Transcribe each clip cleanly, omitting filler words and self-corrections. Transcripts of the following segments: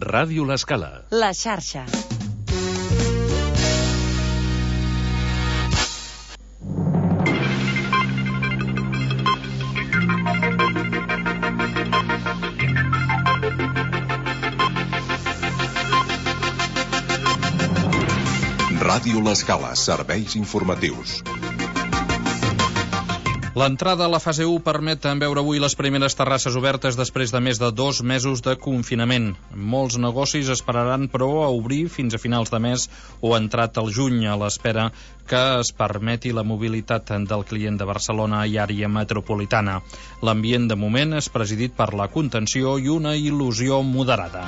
Ràdio L'Escala. La xarxa. Ràdio L'Escala, serveis informatius. L'entrada a la fase 1 permet veure avui les primeres terrasses obertes després de més de 2 mesos de confinament. Molts negocis esperaran, però, a obrir fins a finals de mes o entrat al juny, a l'espera que es permeti la mobilitat del client de Barcelona i àrea metropolitana. L'ambient, de moment, és presidit per la contenció i una il·lusió moderada.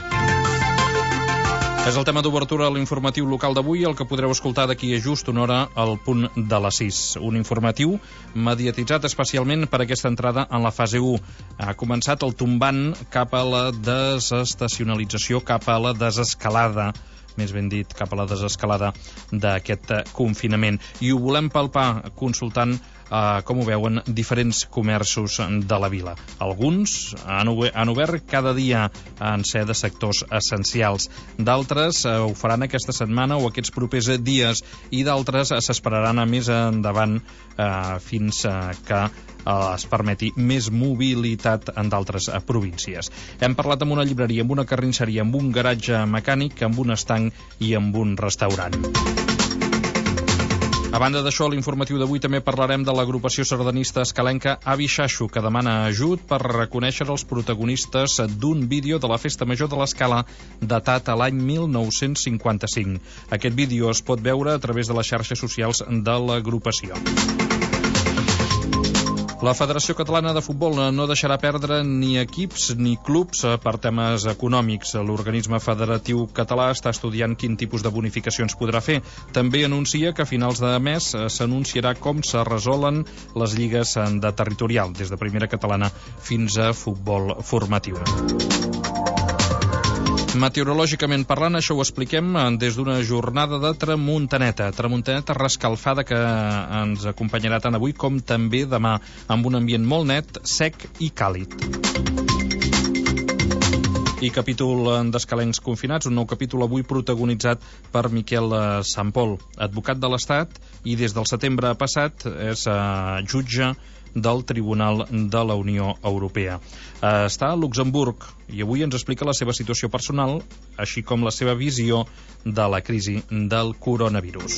És el tema d'obertura a l'informatiu local d'avui, el que podreu escoltar d'aquí a just una hora al punt de les 6. Un informatiu mediatitzat especialment per aquesta entrada en la fase 1. Ha començat el tombant cap a la desestacionalització, cap a la desescalada, més ben dit, cap a la desescalada d'aquest confinament. I ho volem palpar consultant com ho veuen diferents comerços de la vila. Alguns han obert cada dia en ser de sectors essencials. D'altres ho faran aquesta setmana o aquests propers dies, i d'altres s'esperaran a més endavant fins que es permeti més mobilitat en d'altres províncies. Hem parlat amb una llibreria, amb una carnisseria, amb un garatge mecànic, amb un estanc i amb un restaurant. A banda d'això, a l'informatiu d'avui també parlarem de l'agrupació sardanista escalenca Avi Xaxo, que demana ajut per reconèixer els protagonistes d'un vídeo de la Festa Major de l'Escala datat a l'any 1955. Aquest vídeo es pot veure a través de les xarxes socials de l'agrupació. La Federació Catalana de Futbol no deixarà perdre ni equips ni clubs per temes econòmics. L'organisme federatiu català està estudiant quin tipus de bonificacions podrà fer. També anuncia que a finals de mes s'anunciarà com se resolen les lligues de territorial, des de primera catalana fins a futbol formatiu. Meteorològicament parlant, això ho expliquem des d'una jornada de tramuntaneta rescalfada que ens acompanyarà tant avui com també demà, amb un ambient molt net, sec i càlid. I capítol d'Escalencs confinats, un nou capítol avui protagonitzat per Miquel Sampol, advocat de l'Estat i des del setembre passat és jutge del Tribunal de la Unió Europea. Està a Luxemburg i avui ens explica la seva situació personal, així com la seva visió de la crisi del coronavirus.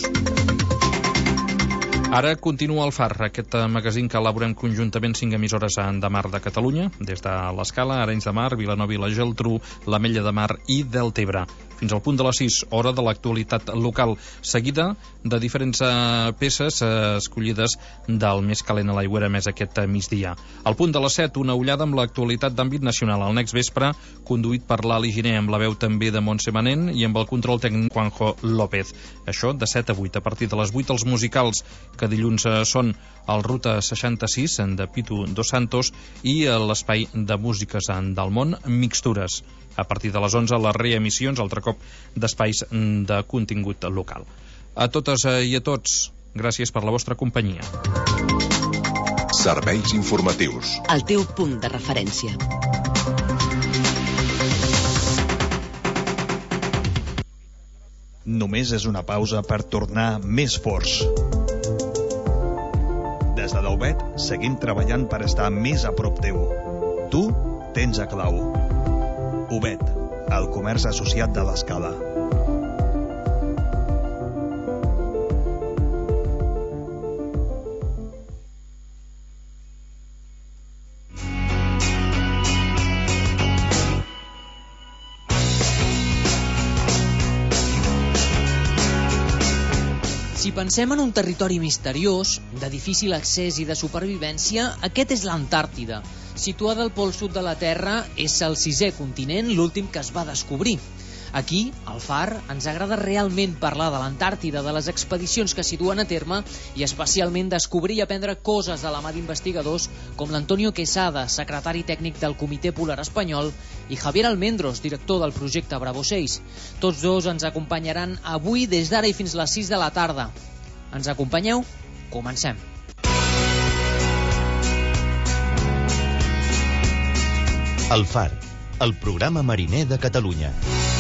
Ara continua el Far, aquest magazín que elaborem conjuntament 5 emissores de Mar de Catalunya, des de l'Escala, Arenys de Mar, Vilanova i la Geltrú, l'Ametlla de Mar i Deltebre. Fins al punt de les 6, hora de l'actualitat local, seguida de diferents peces escollides del més calent a l'aigüera més aquest migdia. Al punt de les 7, una ullada amb l'actualitat d'àmbit nacional. Al next vespre, conduït per l'Ali Giner, amb la veu també de Montse Manent i amb el control tècnic Juanjo López. Això de 7 a 8. A partir de les 8, els musicals, que dilluns són el Ruta 66 de Pitu Dos Santos i l'espai de músiques del món Mixtures. A partir de les 11, les reemissions, altre cop, d'espais de contingut local. A totes i a tots, gràcies per la vostra companyia. Serveis informatius. El teu punt de referència. Només és una pausa per tornar més forts. Des de l'Aubet seguim treballant per estar més a prop teu. Tu tens a clau. Ubet, el comerç associat de l'Escala. Si pensem en un territori misteriós, de difícil accés i de supervivència, aquest és l'Antàrtida. Situada al pol sud de la Terra, és el 6è continent, l'últim que es va descobrir. Aquí, al Far, ens agrada realment parlar de l'Antàrtida, de les expedicions que s'hi duen a terme i especialment descobrir i aprendre coses de la mà d'investigadors com l'Antonio Quesada, secretari tècnic del Comitè Polar Espanyol, i Javier Almendros, director del projecte Bravo 6. Tots dos ens acompanyaran avui des d'ara i fins les 6 de la tarda. Ens acompanyeu? Comencem. El Far, el programa mariner de Catalunya.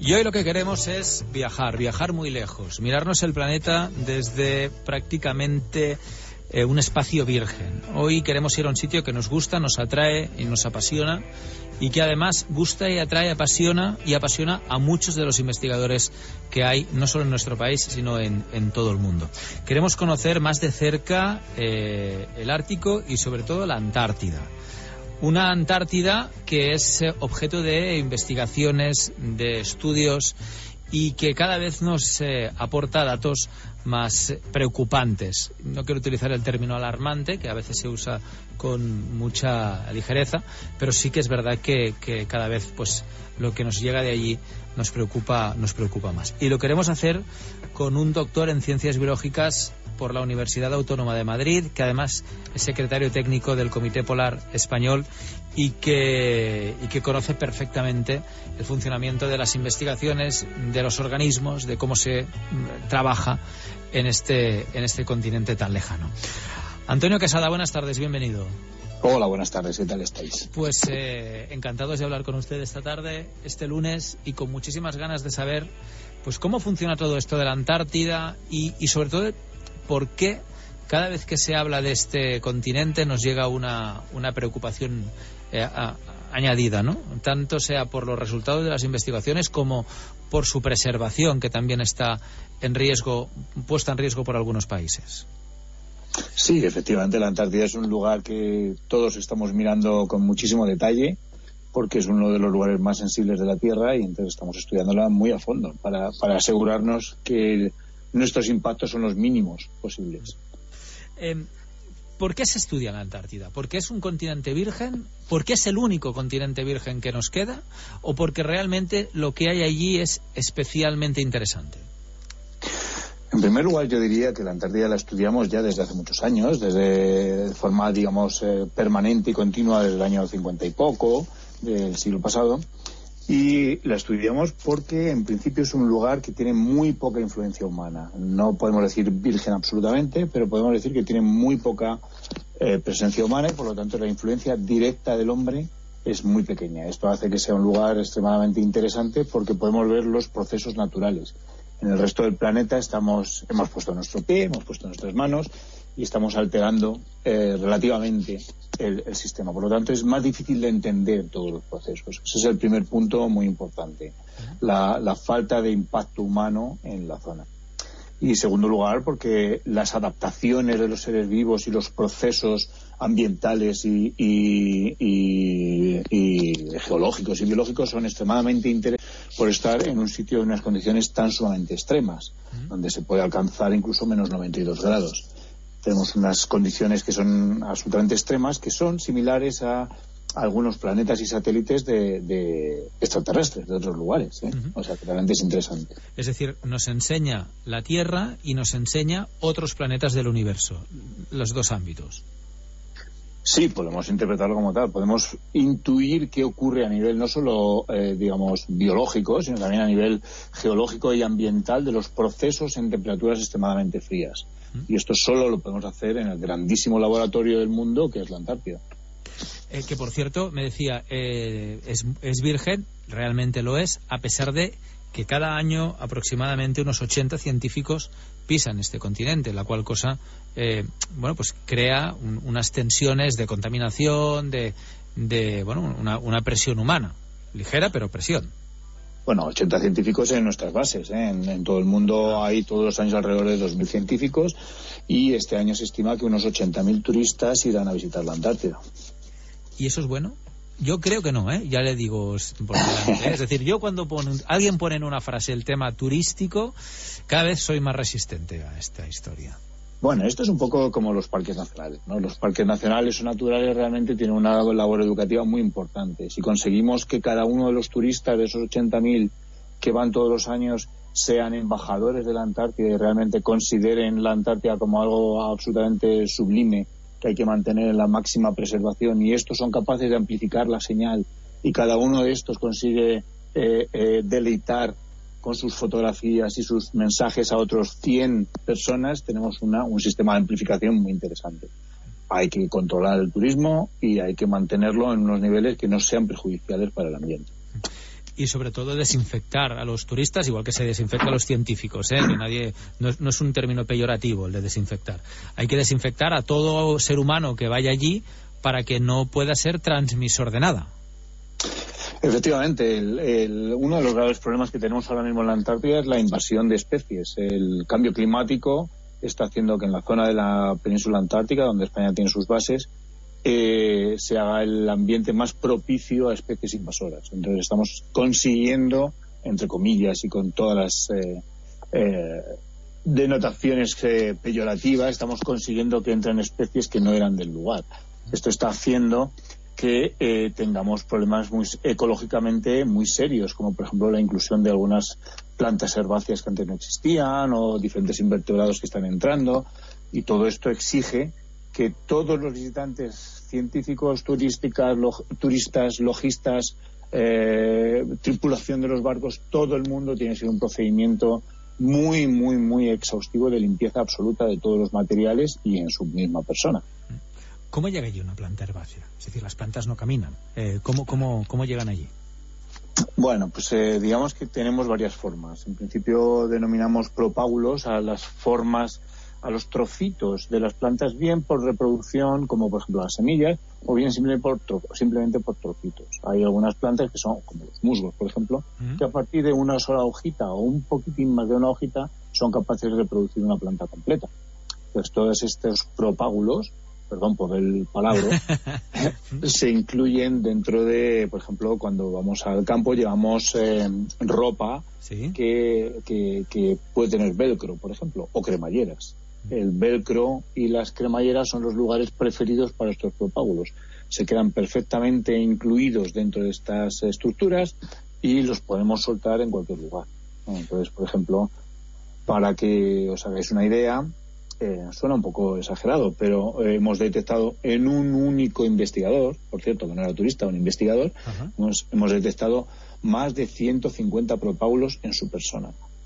Y hoy lo que queremos es viajar muy lejos, mirarnos el planeta desde prácticamente un espacio virgen. Hoy queremos ir a un sitio que nos gusta, nos atrae y nos apasiona, y que además gusta y atrae, apasiona a muchos de los investigadores que hay, no solo en nuestro país, sino en todo el mundo. Queremos conocer más de cerca el Ártico y sobre todo la Antártida. Una Antártida que es objeto de investigaciones, de estudios, y que cada vez nos aporta datos más preocupantes. No quiero utilizar el término alarmante, que a veces se usa con mucha ligereza, pero sí que es verdad que cada vez pues lo que nos llega de allí nos preocupa más. Y lo queremos hacer con un doctor en Ciencias Biológicas por la Universidad Autónoma de Madrid, que además es secretario técnico del Comité Polar Español y que conoce perfectamente el funcionamiento de las investigaciones, de los organismos, de cómo se trabaja en este continente tan lejano. Antonio Quesada, buenas tardes, bienvenido. Hola, buenas tardes, ¿qué tal estáis? Pues encantados de hablar con usted esta tarde, este lunes, y con muchísimas ganas de saber pues cómo funciona todo esto de la Antártida y sobre todo por qué cada vez que se habla de este continente nos llega una preocupación añadida, ¿no? Tanto sea por los resultados de las investigaciones como por su preservación, que también está puesta en riesgo por algunos países. Sí, efectivamente, la Antártida es un lugar que todos estamos mirando con muchísimo detalle, porque es uno de los lugares más sensibles de la Tierra, y entonces estamos estudiándola muy a fondo para asegurarnos que nuestros impactos son los mínimos posibles. ¿Por qué se estudia la Antártida? ¿Porque es un continente virgen? ¿Porque es el único continente virgen que nos queda? ¿O porque realmente lo que hay allí es especialmente interesante? En primer lugar, yo diría que la Antártida la estudiamos ya desde hace muchos años, de forma, digamos, permanente y continua desde el año 50 y poco del siglo pasado. Y la estudiamos porque en principio es un lugar que tiene muy poca influencia humana. No podemos decir virgen absolutamente, pero podemos decir que tiene muy poca presencia humana, y por lo tanto la influencia directa del hombre es muy pequeña. Esto hace que sea un lugar extremadamente interesante porque podemos ver los procesos naturales. En el resto del planeta hemos puesto nuestro pie, hemos puesto nuestras manos y estamos alterando relativamente el sistema. Por lo tanto, es más difícil de entender todos los procesos. Ese es el primer punto muy importante, la falta de impacto humano en la zona. Y en segundo lugar, porque las adaptaciones de los seres vivos y los procesos ambientales y geológicos y biológicos son extremadamente interesantes por estar en un sitio en unas condiciones tan sumamente extremas, donde se puede alcanzar incluso menos 92 grados. Tenemos unas condiciones que son absolutamente extremas, que son similares a algunos planetas y satélites de extraterrestres de otros lugares, ¿eh? O sea, que realmente es interesante. Es decir, nos enseña la Tierra y nos enseña otros planetas del universo, los dos ámbitos. Sí, podemos interpretarlo como tal. Podemos intuir qué ocurre a nivel no solo, digamos, biológico, sino también a nivel geológico y ambiental de los procesos en temperaturas extremadamente frías. Y esto solo lo podemos hacer en el grandísimo laboratorio del mundo, que es la Antártida. Que, por cierto, me decía, es virgen, realmente lo es, a pesar de que cada año aproximadamente unos 80 científicos pisan este continente, la cual cosa pues crea unas tensiones de contaminación, una presión humana, ligera pero presión. Bueno, 80 científicos en nuestras bases, ¿eh? En todo el mundo hay todos los años alrededor de 2.000 científicos, y este año se estima que unos 80.000 turistas irán a visitar la Antártida. ¿Y eso es bueno? Yo creo que no, ya le digo por delante, ¿eh? Es decir, yo cuando alguien pone en una frase el tema turístico, cada vez soy más resistente a esta historia. Bueno, esto es un poco como los parques nacionales, ¿no? Los parques nacionales o naturales realmente tienen una labor educativa muy importante. Si conseguimos que cada uno de los turistas, de esos 80.000 que van todos los años, sean embajadores de la Antártida y realmente consideren la Antártida como algo absolutamente sublime, que hay que mantener en la máxima preservación, y estos son capaces de amplificar la señal, y cada uno de estos consigue deleitar con sus fotografías y sus mensajes a otros 100 personas, tenemos un sistema de amplificación muy interesante. Hay que controlar el turismo y hay que mantenerlo en unos niveles que no sean perjudiciales para el ambiente. Y sobre todo desinfectar a los turistas, igual que se desinfecta a los científicos, que nadie, no es un término peyorativo el de desinfectar. Hay que desinfectar a todo ser humano que vaya allí para que no pueda ser transmisor de nada. Efectivamente, uno de los graves problemas que tenemos ahora mismo en la Antártida es la invasión de especies. El cambio climático está haciendo que en la zona de la península antártica, donde España tiene sus bases, se haga el ambiente más propicio a especies invasoras. Entonces estamos consiguiendo, entre comillas y con todas las denotaciones peyorativas, estamos consiguiendo que entren especies que no eran del lugar. Esto está haciendo que tengamos problemas ecológicamente muy serios, como por ejemplo la inclusión de algunas plantas herbáceas que antes no existían, o diferentes invertebrados que están entrando, y todo esto exige que todos los visitantes científicos, turistas, logistas, tripulación de los barcos, todo el mundo tiene que ser un procedimiento muy, muy, muy exhaustivo de limpieza absoluta de todos los materiales y en su misma persona. ¿Cómo llega allí una planta herbácea? Es decir, las plantas no caminan. ¿Cómo llegan allí? Bueno, pues digamos que tenemos varias formas. En principio denominamos propágulos a las formas, a los trocitos de las plantas, bien por reproducción, como por ejemplo las semillas, o bien simplemente por trocitos. Hay algunas plantas que son, como los musgos, por ejemplo, que a partir de una sola hojita o un poquitín más de una hojita son capaces de reproducir una planta completa. Pues todos estos propágulos, perdón por el palabra, se incluyen dentro de, por ejemplo, cuando vamos al campo llevamos ropa, ¿sí?, que puede tener velcro, por ejemplo, o cremalleras. El velcro y las cremalleras son los lugares preferidos para estos propágulos. Se quedan perfectamente incluidos dentro de estas estructuras y los podemos soltar en cualquier lugar. Entonces, por ejemplo, para que os hagáis una idea, suena un poco exagerado, pero hemos detectado en un único investigador, por cierto, que no era turista, un investigador, hemos detectado más de 150 propágulos en su persona.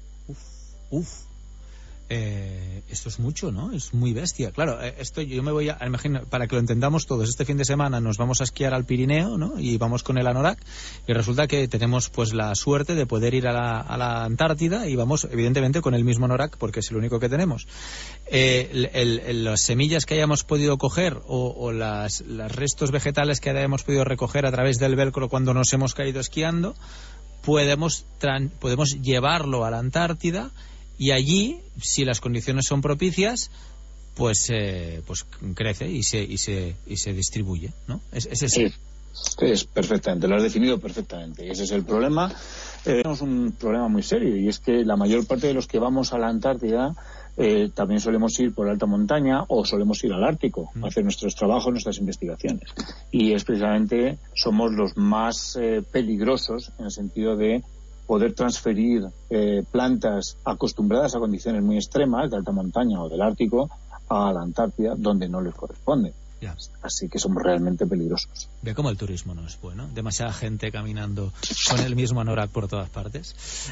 Esto es mucho, ¿no? Es muy bestia. Claro, esto yo me voy a imaginar, para que lo entendamos todos, este fin de semana nos vamos a esquiar al Pirineo, ¿no? Y vamos con el anorak, y resulta que tenemos pues la suerte de poder ir a la Antártida, y vamos evidentemente con el mismo anorak porque es el único que tenemos. Las semillas que hayamos podido coger o los restos vegetales que hayamos podido recoger a través del velcro cuando nos hemos caído esquiando, podemos llevarlo a la Antártida. Y allí, si las condiciones son propicias, pues crece y se distribuye, ¿no? ¿Es sí, es perfectamente, lo has definido perfectamente. Ese es el problema. Tenemos un problema muy serio, y es que la mayor parte de los que vamos a la Antártida también solemos ir por alta montaña o solemos ir al Ártico a hacer nuestros trabajos, nuestras investigaciones. Y es precisamente, somos los más peligrosos en el sentido de poder transferir plantas acostumbradas a condiciones muy extremas de alta montaña o del Ártico a la Antártida, donde no les corresponde. Ya. Así que somos realmente peligrosos. Ve cómo el turismo no es bueno. Demasiada gente caminando con el mismo anorak por todas partes.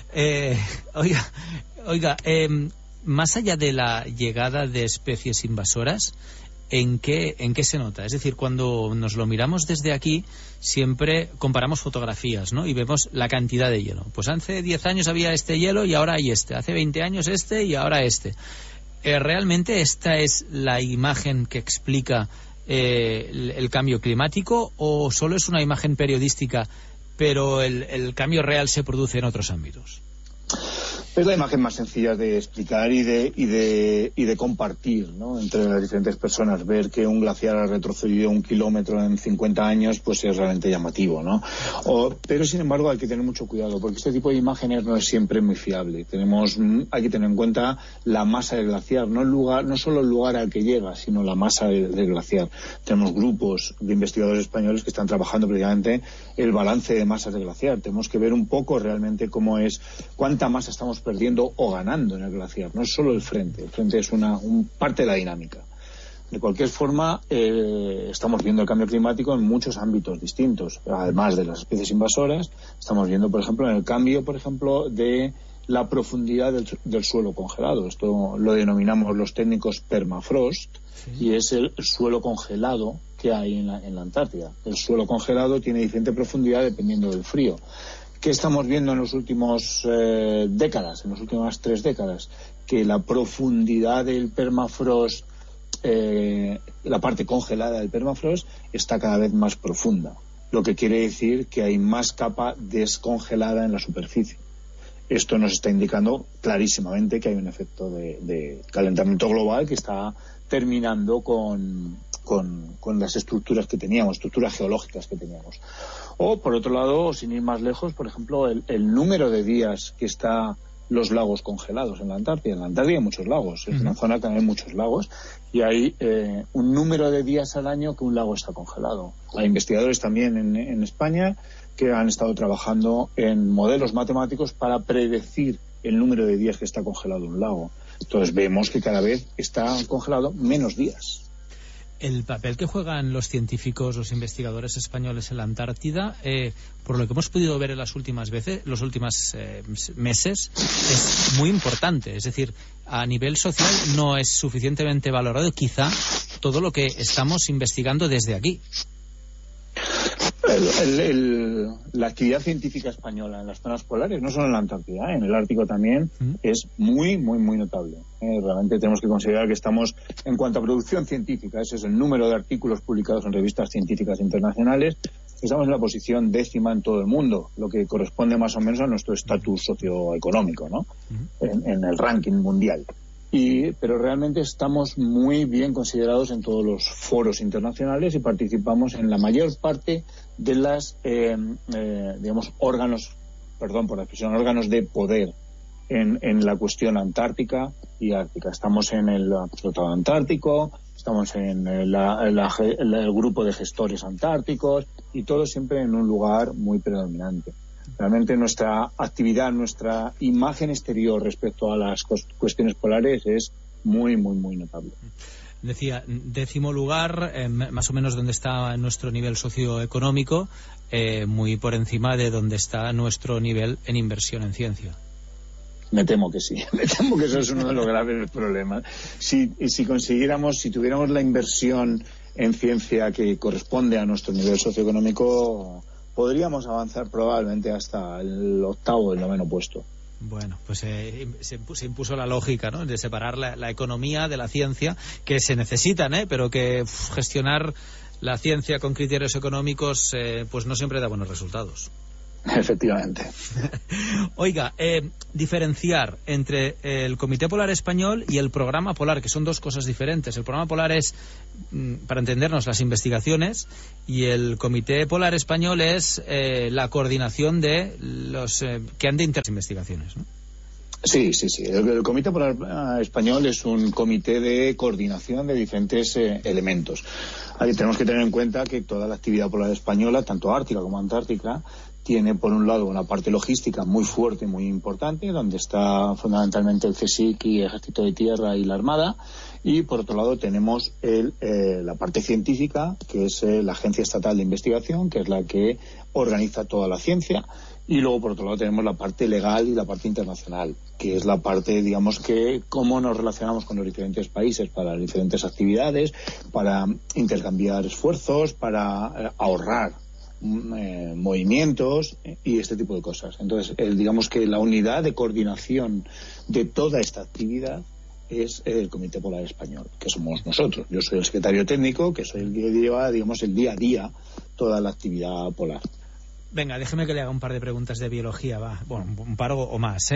Oiga, más allá de la llegada de especies invasoras, ¿En qué se nota? Es decir, cuando nos lo miramos desde aquí, siempre comparamos fotografías, ¿no? Y vemos la cantidad de hielo. Pues hace 10 años había este hielo y ahora hay este. Hace 20 años este y ahora este. ¿Realmente esta es la imagen que explica el cambio climático, o solo es una imagen periodística, pero el cambio real se produce en otros ámbitos? Es la imagen más sencilla de explicar y de compartir, ¿no?, entre las diferentes personas. Ver que un glaciar ha retrocedido 1 kilómetro en 50 años, pues es realmente llamativo, ¿no? Pero sin embargo hay que tener mucho cuidado, porque este tipo de imágenes no es siempre muy fiable. Hay que tener en cuenta la masa del glaciar, no solo el lugar al que llega, sino la masa del glaciar. Tenemos grupos de investigadores españoles que están trabajando precisamente el balance de masas del glaciar. Tenemos que ver un poco realmente cuánta masa estamos perdiendo o ganando en el glaciar. No es solo el frente es una parte de la dinámica. De cualquier forma, estamos viendo el cambio climático en muchos ámbitos distintos. Además de las especies invasoras, estamos viendo, por ejemplo, en el cambio, por ejemplo, de la profundidad del suelo congelado. Esto lo denominamos los técnicos permafrost, y es el suelo congelado que hay en la Antártida. El suelo congelado tiene diferente profundidad dependiendo del frío. ¿Qué estamos viendo en los últimos décadas, en las últimas 3 décadas? Que la profundidad del permafrost, la parte congelada del permafrost, está cada vez más profunda, lo que quiere decir que hay más capa descongelada en la superficie. Esto nos está indicando clarísimamente que hay un efecto de calentamiento global que está terminando con las estructuras que teníamos, estructuras geológicas que teníamos. O, por otro lado, sin ir más lejos, por ejemplo, el número de días que está los lagos congelados en la Antártida. En la Antártida hay muchos lagos, es una zona que hay muchos lagos, y hay un número de días al año que un lago está congelado. Hay investigadores también en España que han estado trabajando en modelos matemáticos para predecir el número de días que está congelado un lago. Entonces vemos que cada vez está congelado menos días. El papel que juegan los científicos, los investigadores españoles en la Antártida, por lo que hemos podido ver en los últimos meses, es muy importante. Es decir, a nivel social no es suficientemente valorado quizá todo lo que estamos investigando desde aquí. La actividad científica española en las zonas polares, no solo en la Antártida, en el Ártico también, es muy, muy, muy notable. Realmente tenemos que considerar que estamos, en cuanto a producción científica, ese es el número de artículos publicados en revistas científicas internacionales, estamos en la posición 10ª en todo el mundo, lo que corresponde más o menos a nuestro estatus socioeconómico, ¿no? En el ranking mundial. Pero realmente estamos muy bien considerados en todos los foros internacionales y participamos en la mayor parte de las, órganos de poder en la cuestión antártica y ártica. Estamos en el Tratado Antártico, estamos en el grupo de gestores antárticos y todo siempre en un lugar muy predominante. Realmente nuestra actividad, nuestra imagen exterior respecto a las cuestiones polares es muy, muy, muy notable. Decía, 10º lugar, más o menos donde está nuestro nivel socioeconómico, muy por encima de donde está nuestro nivel en inversión en ciencia. Me temo que sí, me temo que eso es uno de los graves problemas. Si tuviéramos la inversión en ciencia que corresponde a nuestro nivel socioeconómico, podríamos avanzar probablemente hasta el 8º, el 9º puesto. Bueno, pues se impuso la lógica, ¿no?, de separar la economía de la ciencia, que se necesitan, pero que gestionar la ciencia con criterios económicos pues no siempre da buenos resultados. Efectivamente. Oiga, diferenciar entre el Comité Polar Español y el Programa Polar, que son dos cosas diferentes. El Programa Polar es, para entendernos, las investigaciones, y el Comité Polar Español es la coordinación de los que han de investigaciones, ¿no? Sí. El Comité Polar Español es un comité de coordinación de diferentes elementos. Ahí tenemos que tener en cuenta que toda la actividad polar española, tanto ártica como antártica, tiene por un lado una parte logística muy fuerte, muy importante, donde está fundamentalmente el CSIC y el Ejército de Tierra y la Armada, y por otro lado tenemos la parte científica, que es la Agencia Estatal de Investigación, que es la que organiza toda la ciencia, y luego por otro lado tenemos la parte legal y la parte internacional, que es la parte, digamos, que cómo nos relacionamos con los diferentes países para las diferentes actividades, para intercambiar esfuerzos, para ahorrar movimientos y este tipo de cosas. Entonces, digamos que la unidad de coordinación de toda esta actividad es el Comité Polar Español, que somos nosotros. Yo soy el secretario técnico, que soy el que lleva, digamos, el día a día toda la actividad polar. Venga, déjeme que le haga un par de preguntas de biología, va. Bueno, un par o más,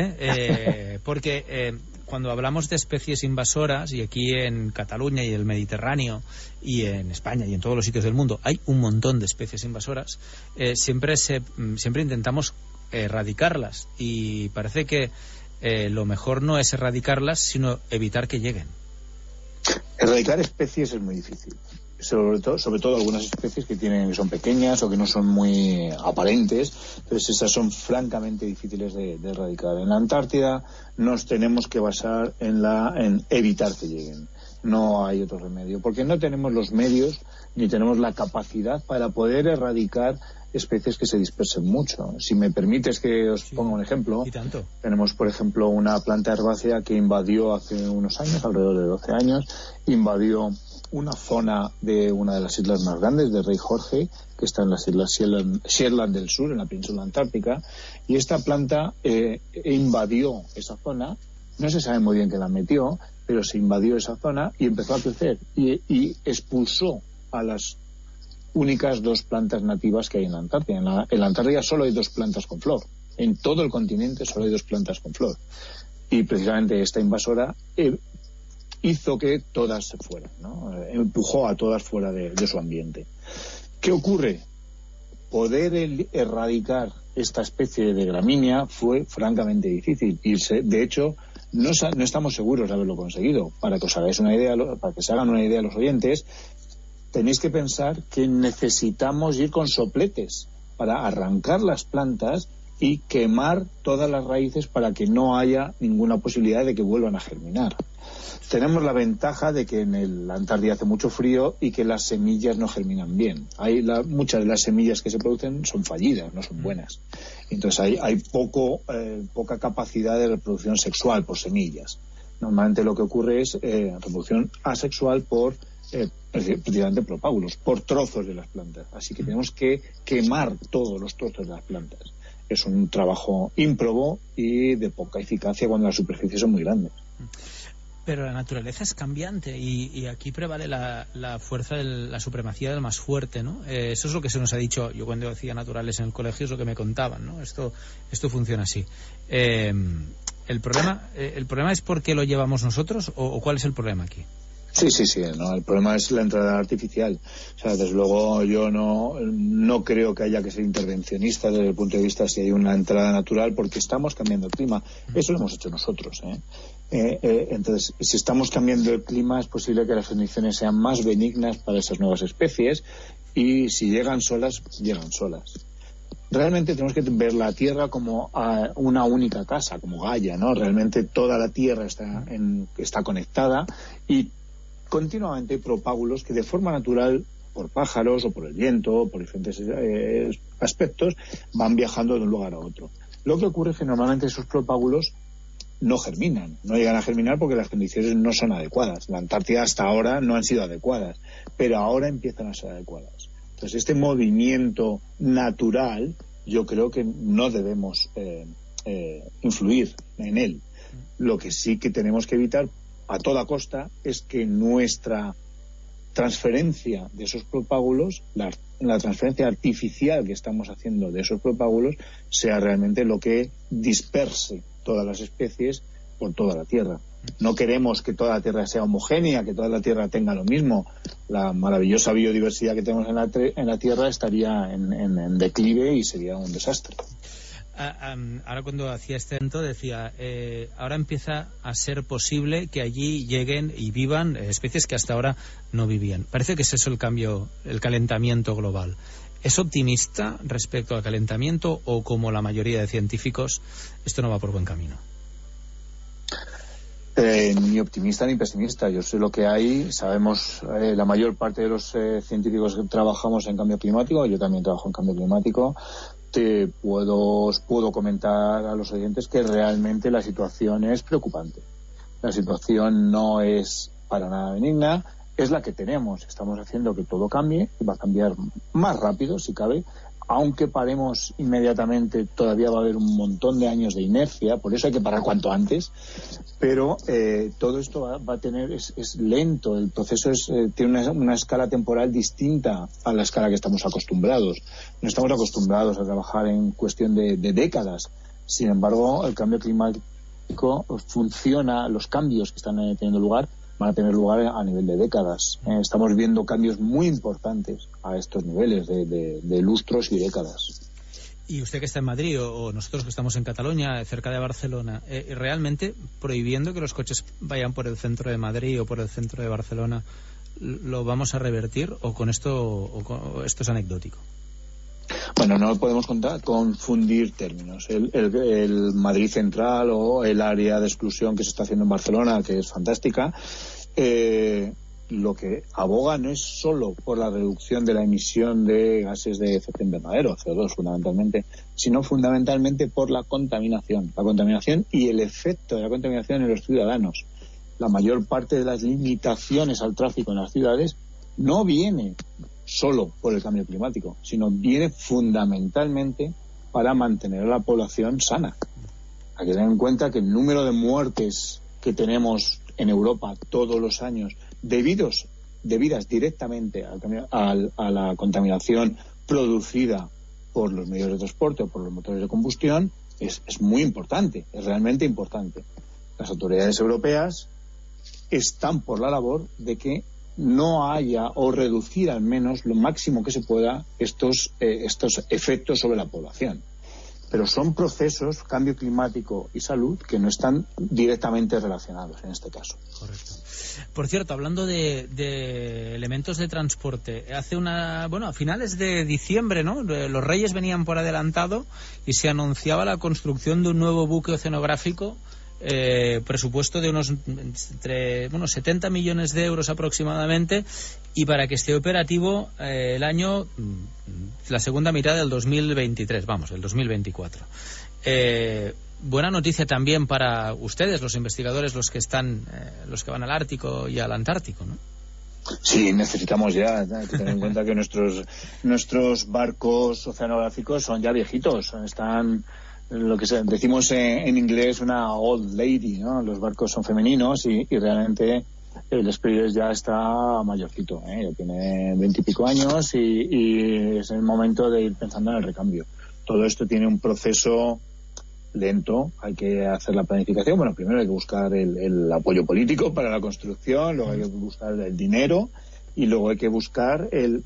porque cuando hablamos de especies invasoras, y aquí en Cataluña y el Mediterráneo y en España y en todos los sitios del mundo hay un montón de especies invasoras, siempre intentamos erradicarlas, y parece que lo mejor no es erradicarlas, sino evitar que lleguen. Erradicar especies es muy difícil. Sobre todo algunas especies que son pequeñas o que no son muy aparentes, entonces esas son francamente difíciles de erradicar. En la Antártida nos tenemos que basar en evitar que lleguen. No hay otro remedio, porque no tenemos los medios ni tenemos la capacidad para poder erradicar especies que se dispersen mucho. Si me permites que os ponga un ejemplo, tenemos por ejemplo una planta herbácea que invadió hace unos años, alrededor de 12 años, invadió una zona de una de las islas más grandes, de Rey Jorge, que está en las islas Shetland del Sur, en la península antártica, y esta planta invadió esa zona. No se sabe muy bien qué la metió, pero se invadió esa zona y empezó a crecer y expulsó a las únicas 2 plantas nativas que hay en la Antártida. En la Antártida solo hay 2 plantas con flor. En todo el continente solo hay 2 plantas con flor. Y precisamente esta invasora hizo que todas se fueran, ¿no? Empujó a todas fuera de su ambiente. ¿Qué ocurre? Poder erradicar esta especie de gramínea fue francamente difícil y de hecho no estamos seguros de haberlo conseguido. Para que os hagáis una idea, para que se hagan una idea los oyentes, tenéis que pensar que necesitamos ir con sopletes para arrancar las plantas y quemar todas las raíces para que no haya ninguna posibilidad de que vuelvan a germinar. Tenemos la ventaja de que en la Antártida hace mucho frío y que las semillas no germinan bien. Muchas de las semillas que se producen son fallidas, no son buenas. Entonces hay poca capacidad de reproducción sexual por semillas. Normalmente lo que ocurre es reproducción asexual precisamente por pábulos, por trozos de las plantas. Así que tenemos que quemar todos los trozos de las plantas. Es un trabajo ímprobo y de poca eficacia cuando las superficies son muy grandes. Pero la naturaleza es cambiante y aquí prevale la fuerza de la supremacía del más fuerte, ¿no? Eso es lo que se nos ha dicho. Yo cuando hacía naturales en el colegio es lo que me contaban, ¿no? Esto funciona así. ¿El problema es por qué lo llevamos nosotros o cuál es el problema aquí? Sí, no, el problema es la entrada artificial. O sea, desde luego yo no creo que haya que ser intervencionista desde el punto de vista si hay una entrada natural, porque estamos cambiando el clima. Eso lo hemos hecho nosotros, entonces, si estamos cambiando el clima, es posible que las condiciones sean más benignas para esas nuevas especies, y si llegan solas, llegan solas. Realmente tenemos que ver la Tierra como una única casa, como Gaia, ¿no? Realmente toda la Tierra está conectada y continuamente hay propágulos que de forma natural, por pájaros o por el viento, por diferentes aspectos, van viajando de un lugar a otro. Lo que ocurre es que normalmente esos propágulos no germinan, no llegan a germinar porque las condiciones no son adecuadas. La Antártida hasta ahora no han sido adecuadas, pero ahora empiezan a ser adecuadas. Entonces este movimiento natural yo creo que no debemos influir en él. Lo que sí que tenemos que evitar a toda costa es que nuestra transferencia de esos propágulos, la transferencia artificial que estamos haciendo de esos propágulos, sea realmente lo que disperse todas las especies por toda la Tierra. No queremos que toda la Tierra sea homogénea, que toda la Tierra tenga lo mismo. La maravillosa biodiversidad que tenemos en la Tierra estaría en declive y sería un desastre. Ahora cuando hacía este evento decía, ahora empieza a ser posible que allí lleguen y vivan especies que hasta ahora no vivían. Parece que es eso el cambio, el calentamiento global. ¿Es optimista respecto al calentamiento o, como la mayoría de científicos, esto no va por buen camino? Ni optimista ni pesimista. Yo sé lo que hay. Sabemos, la mayor parte de los científicos que trabajamos en cambio climático, yo también trabajo en cambio climático, os puedo comentar a los oyentes que realmente la situación es preocupante. La situación no es para nada benigna, es la que tenemos. Estamos haciendo que todo cambie, y va a cambiar más rápido si cabe. Aunque paremos inmediatamente, todavía va a haber un montón de años de inercia, por eso hay que parar cuanto antes, pero todo esto va a tener, es lento, el proceso tiene una escala temporal distinta a la escala que estamos acostumbrados. No estamos acostumbrados a trabajar en cuestión de décadas. Sin embargo, el cambio climático funciona, los cambios que están teniendo lugar van a tener lugar a nivel de décadas. Estamos viendo cambios muy importantes a estos niveles de lustros y décadas. Y usted que está en Madrid o nosotros que estamos en Cataluña, cerca de Barcelona, realmente prohibiendo que los coches vayan por el centro de Madrid o por el centro de Barcelona, ¿lo vamos a revertir o con esto esto es anecdótico? Bueno, no podemos confundir términos. El Madrid central o el área de exclusión que se está haciendo en Barcelona, que es fantástica, lo que aboga no es solo por la reducción de la emisión de gases de efecto invernadero, CO2 fundamentalmente, sino fundamentalmente por la contaminación y el efecto de la contaminación en los ciudadanos. la mayor parte de las limitaciones al tráfico en las ciudades no viene solo por el cambio climático, sino viene fundamentalmente para mantener a la población sana. Hay que tener en cuenta que el número de muertes que tenemos en Europa todos los años debidas directamente a la contaminación producida por los medios de transporte o por los motores de combustión es muy importante, es realmente importante. Las autoridades europeas están por la labor de que no haya o reducir al menos lo máximo que se pueda estos efectos sobre la población. Pero son procesos, cambio climático y salud, que no están directamente relacionados en este caso. Correcto. Por cierto, hablando de elementos de transporte, a finales de diciembre, ¿no? Los Reyes venían por adelantado y se anunciaba la construcción de un nuevo buque oceanográfico, presupuesto de unos 70 millones de euros aproximadamente, y para que esté operativo la segunda mitad del 2023, el 2024. Buena noticia también para ustedes, los investigadores, los que van al Ártico y al Antártico, ¿no? Sí, necesitamos ya, hay que tener en cuenta que nuestros barcos oceanográficos son ya viejitos, están lo que decimos en inglés una old lady, ¿no? Los barcos son femeninos y realmente el Spirit ya está mayorcito, ya tiene 20 y pico años y es el momento de ir pensando en el recambio. Todo esto tiene un proceso lento, hay que hacer la planificación. Bueno, primero hay que buscar el apoyo político para la construcción, luego hay que buscar el dinero y luego hay que buscar el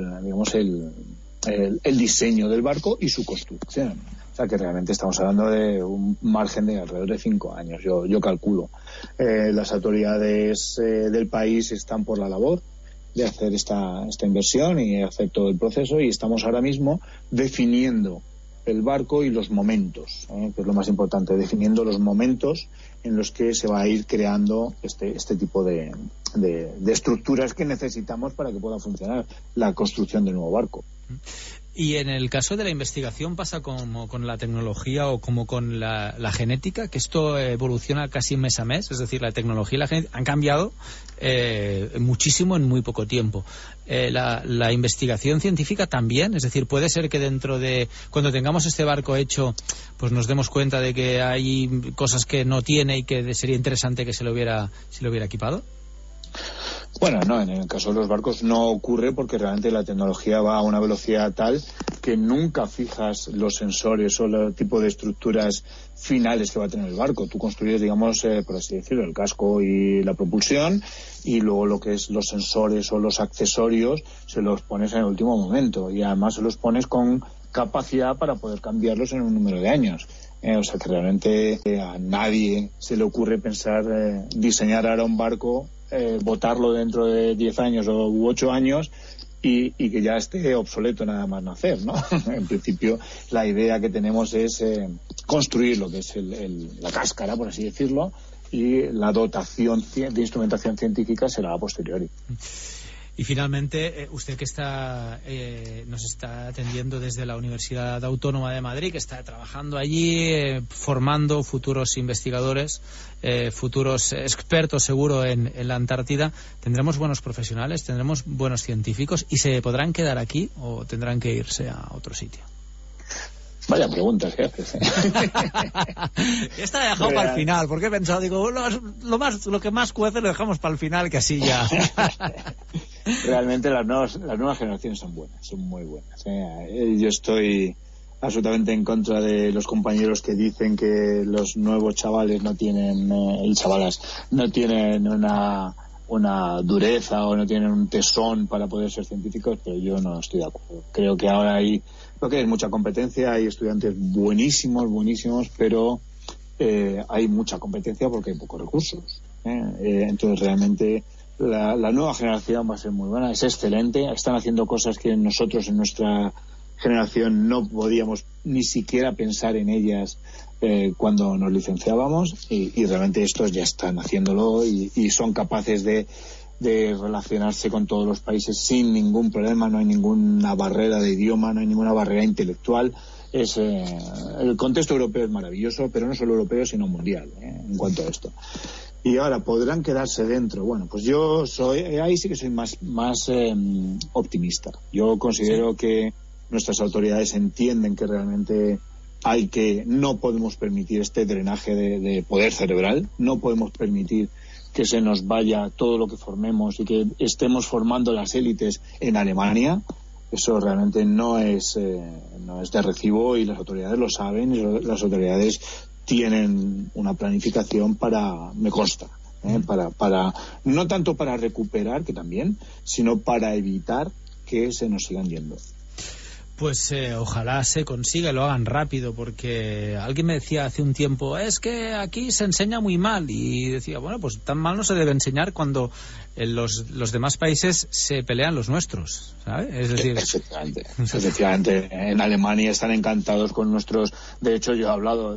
diseño del barco y su construcción. O sea que realmente estamos hablando de un margen de alrededor de 5 años, yo calculo. Las autoridades del país están por la labor de hacer esta inversión y hacer todo el proceso, y estamos ahora mismo definiendo el barco y los momentos, que es lo más importante, definiendo los momentos en los que se va a ir creando este tipo de estructuras que necesitamos para que pueda funcionar la construcción del nuevo barco. Y en el caso de la investigación pasa como con la tecnología o como con la genética, que esto evoluciona casi mes a mes, es decir, la tecnología y la genética han cambiado muchísimo en muy poco tiempo. La investigación científica también, es decir, puede ser que cuando tengamos este barco hecho, pues nos demos cuenta de que hay cosas que no tiene y que sería interesante que se lo hubiera equipado. Bueno, no, en el caso de los barcos no ocurre porque realmente la tecnología va a una velocidad tal que nunca fijas los sensores o el tipo de estructuras finales que va a tener el barco. Tú construyes, digamos, por así decirlo, el casco y la propulsión, y luego lo que es los sensores o los accesorios se los pones en el último momento, y además se los pones con capacidad para poder cambiarlos en un número de años. O sea que realmente a nadie se le ocurre pensar diseñar ahora un barco, botarlo dentro de 10 años u 8 años y que ya esté obsoleto nada más nacer, ¿no? En principio la idea que tenemos es construir lo que es la cáscara, por así decirlo, y la dotación de instrumentación científica será a posteriori. Y finalmente, usted que nos está atendiendo desde la Universidad Autónoma de Madrid, que está trabajando allí, formando futuros investigadores, futuros expertos seguro en la Antártida, ¿tendremos buenos profesionales, tendremos buenos científicos y se podrán quedar aquí o tendrán que irse a otro sitio? Vaya preguntas que haces, Esta la he dejado para el final, porque he pensado, lo que más cuece lo dejamos para el final, que así ya. Realmente las nuevas generaciones son buenas, son muy buenas. Yo estoy absolutamente en contra de los compañeros que dicen que los nuevos chavales no tienen una dureza o no tienen un tesón para poder ser científicos, pero yo no estoy de acuerdo. Creo que ahora hay mucha competencia, hay estudiantes buenísimos, pero hay mucha competencia porque hay pocos recursos. Entonces realmente la nueva generación va a ser muy buena, es excelente, están haciendo cosas que nosotros en nuestra generación no podíamos ni siquiera pensar en ellas cuando nos licenciábamos, y realmente estos ya están haciéndolo y son capaces de relacionarse con todos los países sin ningún problema. No hay ninguna barrera de idioma, no hay ninguna barrera intelectual. El contexto europeo es maravilloso, pero no solo europeo sino mundial, en cuanto a esto. y ahora podrán quedarse dentro. Bueno, pues yo ahí sí que soy más optimista. Yo considero que nuestras autoridades entienden que realmente no podemos permitir este drenaje de poder cerebral, no podemos permitir que se nos vaya todo lo que formemos y que estemos formando las élites en Alemania. Eso realmente no es de recibo, y las autoridades lo saben, y las autoridades tienen una planificación me consta, para no tanto para recuperar, que también, sino para evitar que se nos sigan yendo. Pues ojalá se consiga y lo hagan rápido, porque alguien me decía hace un tiempo, es que aquí se enseña muy mal, y decía, bueno, pues tan mal no se debe enseñar cuando en los demás países se pelean los nuestros, ¿sabes? Es decir, efectivamente, en Alemania están encantados con nuestros. De hecho, yo he hablado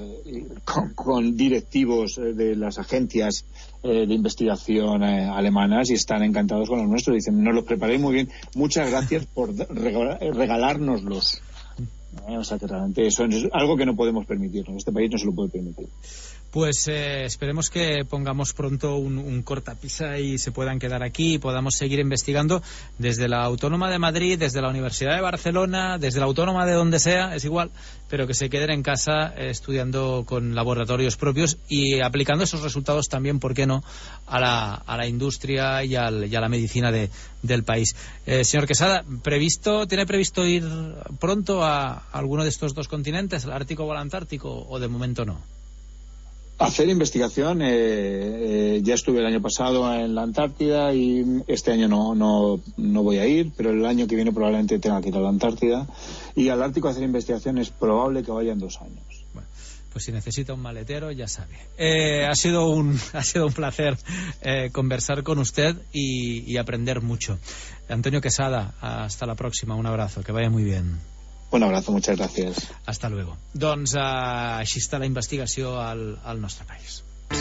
con directivos de las agencias de investigación alemanas, y están encantados con los nuestros. Dicen, nos los preparéis muy bien, muchas gracias por regalárnoslos. O sea que realmente eso es algo que no podemos permitirnos. Este país no se lo puede permitir. Pues esperemos que pongamos pronto un cortapisa y se puedan quedar aquí y podamos seguir investigando desde la Autónoma de Madrid, desde la Universidad de Barcelona, desde la Autónoma de donde sea, es igual, pero que se queden en casa estudiando con laboratorios propios y aplicando esos resultados también, ¿por qué no?, a la industria y a la medicina del país. Señor Quesada, ¿tiene previsto ir pronto a alguno de estos dos continentes, el Ártico o el Antártico, o de momento no? Hacer investigación, ya estuve el año pasado en la Antártida, y este año no voy a ir, pero el año que viene probablemente tenga que ir a la Antártida, y al Ártico hacer investigación es probable que vaya en 2 años. Bueno, pues si necesita un maletero, ya sabe. Ha sido un placer conversar con usted y aprender mucho. Antonio Quesada, hasta la próxima, un abrazo, que vaya muy bien. Un abrazo, muchas gràcies. Hasta luego. Doncs així està la investigació al nostre país.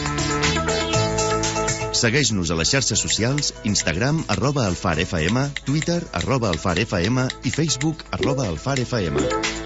Segueix-nos a les xarxes socials: Instagram @alfarfm, Twitter @alfarfm i Facebook @alfarfm.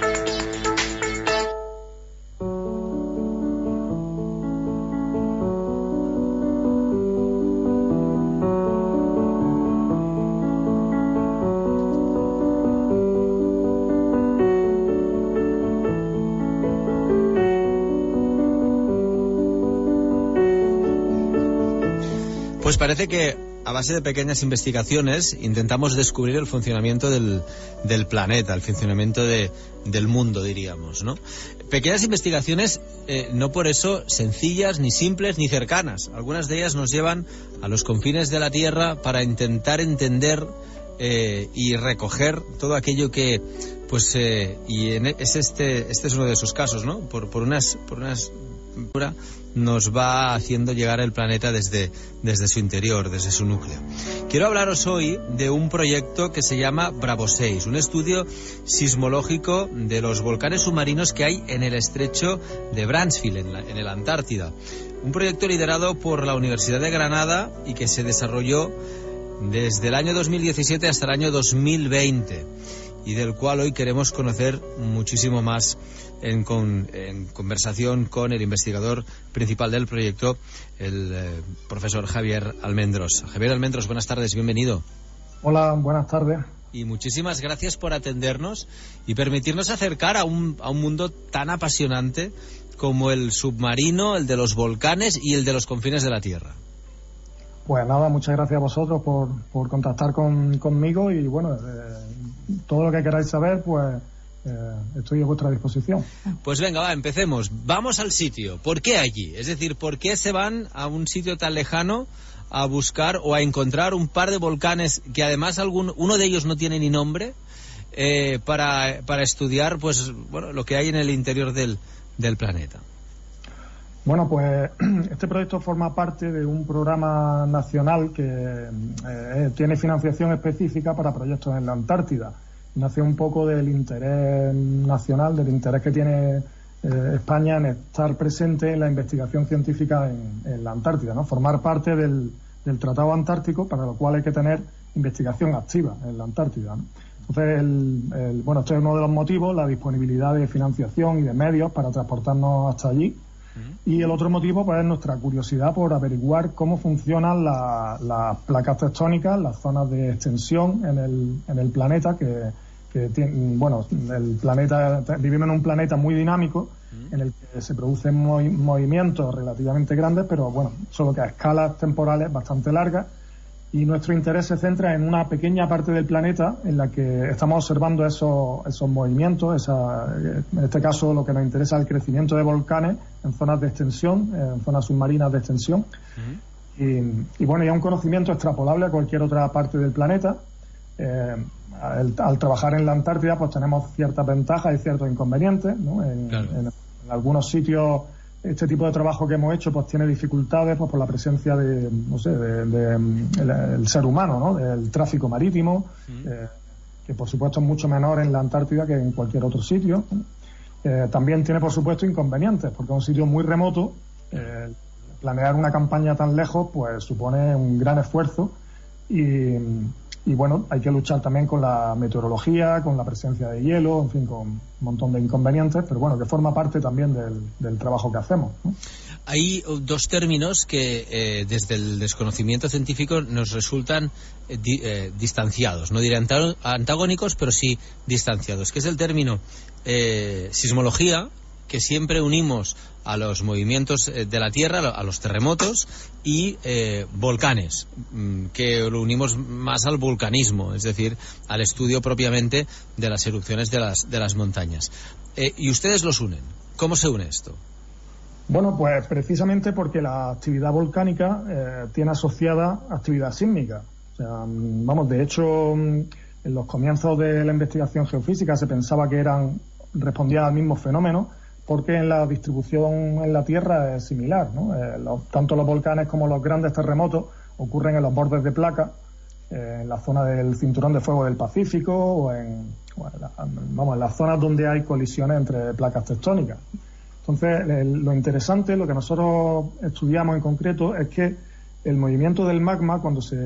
Pues parece que a base de pequeñas investigaciones intentamos descubrir el funcionamiento del planeta, el funcionamiento del mundo, diríamos, ¿no? Pequeñas investigaciones, no por eso sencillas, ni simples, ni cercanas. Algunas de ellas nos llevan a los confines de la Tierra para intentar entender y recoger todo aquello que, pues, este es uno de esos casos, ¿no? Por unas nos va haciendo llegar el planeta desde su interior, desde su núcleo. Quiero hablaros hoy de un proyecto que se llama Bravo 6, un estudio sismológico de los volcanes submarinos que hay en el estrecho de Bransfield, en la Antártida. Un proyecto liderado por la Universidad de Granada y que se desarrolló desde el año 2017 hasta el año 2020, y del cual hoy queremos conocer muchísimo más en conversación con el investigador principal del proyecto, el profesor Javier Almendros. Javier Almendros, buenas tardes, bienvenido. Hola, buenas tardes. Y muchísimas gracias por atendernos y permitirnos acercar a un mundo tan apasionante como el submarino, el de los volcanes y el de los confines de la Tierra. Pues nada, muchas gracias a vosotros por contactar conmigo, y bueno, todo lo que queráis saber, pues estoy a vuestra disposición. Pues venga, empecemos. Vamos al sitio. ¿Por qué allí? Es decir, ¿por qué se van a un sitio tan lejano a buscar o a encontrar un par de volcanes que además uno de ellos no tiene ni nombre, para estudiar, pues, bueno, lo que hay en el interior del planeta? Bueno, pues este proyecto forma parte de un programa nacional que tiene financiación específica para proyectos en la Antártida. Nace un poco del interés nacional, del interés que tiene España en estar presente en la investigación científica en la Antártida, ¿no? Formar parte del Tratado Antártico, para lo cual hay que tener investigación activa en la Antártida, ¿no? Entonces, bueno, este es uno de los motivos, la disponibilidad de financiación y de medios para transportarnos hasta allí. Y el otro motivo pues es nuestra curiosidad por averiguar cómo funcionan las placas tectónicas, las zonas de extensión en el planeta, que tiene, bueno, vivimos en un planeta muy dinámico en el que se producen movimientos relativamente grandes, pero bueno, solo que a escalas temporales bastante largas, y nuestro interés se centra en una pequeña parte del planeta en la que estamos observando esos movimientos, en este caso lo que nos interesa es el crecimiento de volcanes en zonas de extensión, en zonas submarinas de extensión. Y bueno, ya un conocimiento extrapolable a cualquier otra parte del planeta. Al trabajar en la Antártida pues tenemos ciertas ventajas y ciertos inconvenientes, ¿no? En algunos sitios este tipo de trabajo que hemos hecho pues tiene dificultades pues por la presencia de el ser humano, ¿no? Del tráfico marítimo, que por supuesto es mucho menor en la Antártida que en cualquier otro sitio. También tiene por supuesto inconvenientes, porque es un sitio muy remoto. Planear una campaña tan lejos pues supone un gran esfuerzo, y bueno, hay que luchar también con la meteorología, con la presencia de hielo, en fin, con un montón de inconvenientes, pero bueno, que forma parte también del trabajo que hacemos, ¿no? Hay dos términos que desde el desconocimiento científico nos resultan distanciados, no diré antagónicos, pero sí distanciados, que es el término sismología, que siempre unimos a los movimientos de la Tierra, a los terremotos, y volcanes, que lo unimos más al vulcanismo, es decir, al estudio propiamente de las erupciones de las montañas. ¿Y ustedes los unen? ¿Cómo se une esto? Bueno, pues precisamente porque la actividad volcánica tiene asociada actividad sísmica. O sea, vamos, de hecho, en los comienzos de la investigación geofísica se pensaba que respondían al mismo fenómeno, porque en la distribución en la Tierra es similar, ¿no? Tanto los volcanes como los grandes terremotos ocurren en los bordes de placa, en la zona del cinturón de fuego del Pacífico, o en las zonas donde hay colisiones entre placas tectónicas. Entonces, lo interesante, lo que nosotros estudiamos en concreto, es que el movimiento del magma,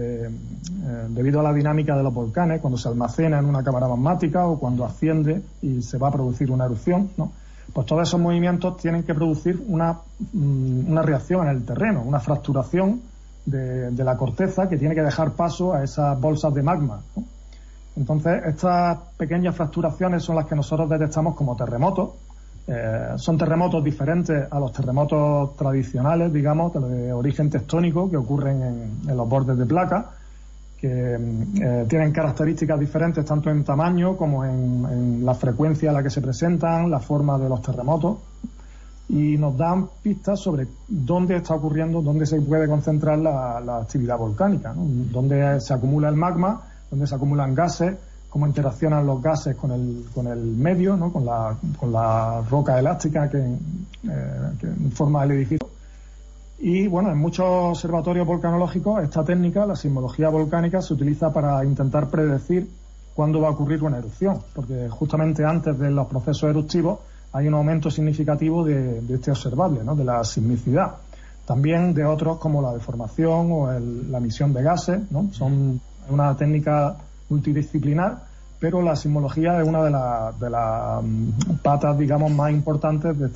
debido a la dinámica de los volcanes, cuando se almacena en una cámara magmática o cuando asciende y se va a producir una erupción, ¿no? Pues todos esos movimientos tienen que producir una reacción en el terreno, una fracturación de la corteza que tiene que dejar paso a esas bolsas de magma, ¿no? Entonces, estas pequeñas fracturaciones son las que nosotros detectamos como terremotos. Son terremotos diferentes a los terremotos tradicionales, digamos, de origen tectónico, que ocurren en los bordes de placa, que tienen características diferentes tanto en tamaño como en la frecuencia a la que se presentan, la forma de los terremotos, y nos dan pistas sobre dónde está ocurriendo, dónde se puede concentrar la actividad volcánica, ¿no? Dónde se acumula el magma, dónde se acumulan gases, cómo interaccionan los gases con el medio, ¿no? con la roca elástica que forma el edificio. Y bueno, en muchos observatorios volcanológicos esta técnica, la sismología volcánica, se utiliza para intentar predecir cuándo va a ocurrir una erupción, porque justamente antes de los procesos eruptivos hay un aumento significativo de este observable, ¿no? De la sismicidad. También de otros como la deformación o la emisión de gases, ¿no? Son una técnica multidisciplinar, pero la sismología es una de las patas, digamos, más importantes de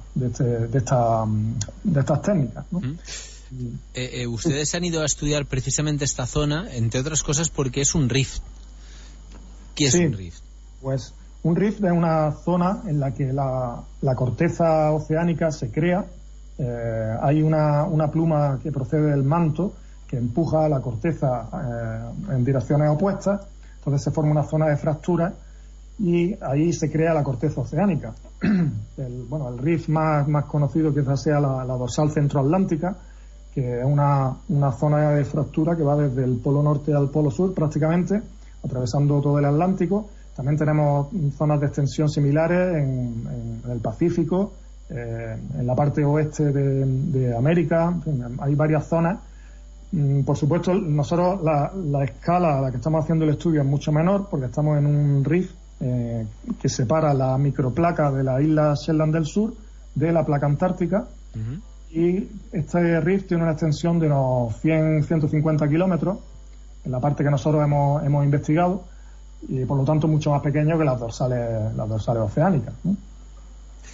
estas técnicas, ¿no? Ustedes han ido a estudiar precisamente esta zona, entre otras cosas, porque es un rift. ¿Qué es un rift? Pues un rift es una zona en la que la corteza oceánica se crea. Hay una pluma que procede del manto que empuja a la corteza en direcciones opuestas. Entonces se forma una zona de fractura y ahí se crea la corteza oceánica. El rift más conocido quizás sea la dorsal centroatlántica, que es una zona de fractura que va desde el polo norte al polo sur prácticamente, atravesando todo el Atlántico. También tenemos zonas de extensión similares en el Pacífico, en la parte oeste de América. En fin, hay varias zonas. Por supuesto, nosotros la escala a la que estamos haciendo el estudio es mucho menor, porque estamos en un rift que separa la microplaca de la isla Shetland del Sur de la placa antártica. Y este rift tiene una extensión de unos 100-150 kilómetros en la parte que nosotros hemos investigado, y por lo tanto mucho más pequeño que las dorsales oceánicas, ¿no?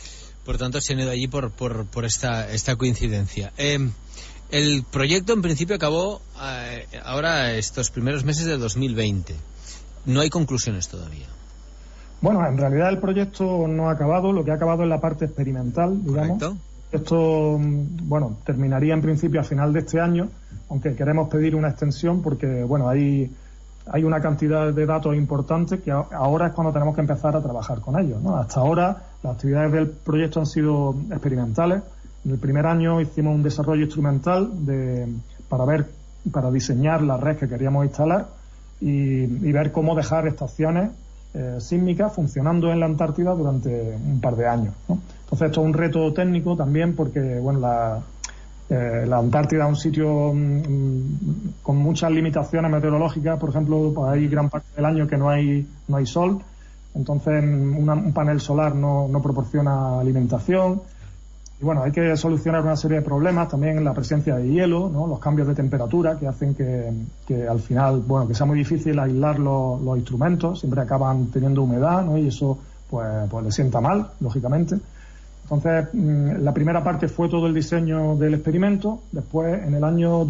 Por tanto, se han ido allí por esta coincidencia. El proyecto, en principio, acabó ahora estos primeros meses de 2020. No hay conclusiones todavía. Bueno, en realidad el proyecto no ha acabado. Lo que ha acabado es la parte experimental, digamos. Correcto. Esto, bueno, terminaría en principio a final de este año, aunque queremos pedir una extensión porque, bueno, hay una cantidad de datos importantes que ahora es cuando tenemos que empezar a trabajar con ellos, ¿no? Hasta ahora las actividades del proyecto han sido experimentales. En el primer año hicimos un desarrollo instrumental para diseñar la red que queríamos instalar y ver cómo dejar estaciones sísmicas funcionando en la Antártida durante un par de años, ¿no? Entonces esto es un reto técnico también porque, bueno, la Antártida es un sitio con muchas limitaciones meteorológicas. Por ejemplo, pues hay gran parte del año que no hay sol, entonces un panel solar no proporciona alimentación. Y bueno, hay que solucionar una serie de problemas, también la presencia de hielo, ¿no? Los cambios de temperatura que hacen que al final, bueno, que sea muy difícil aislar los instrumentos, siempre acaban teniendo humedad, ¿no? Y eso pues le sienta mal, lógicamente. Entonces, la primera parte fue todo el diseño del experimento. Después, en el año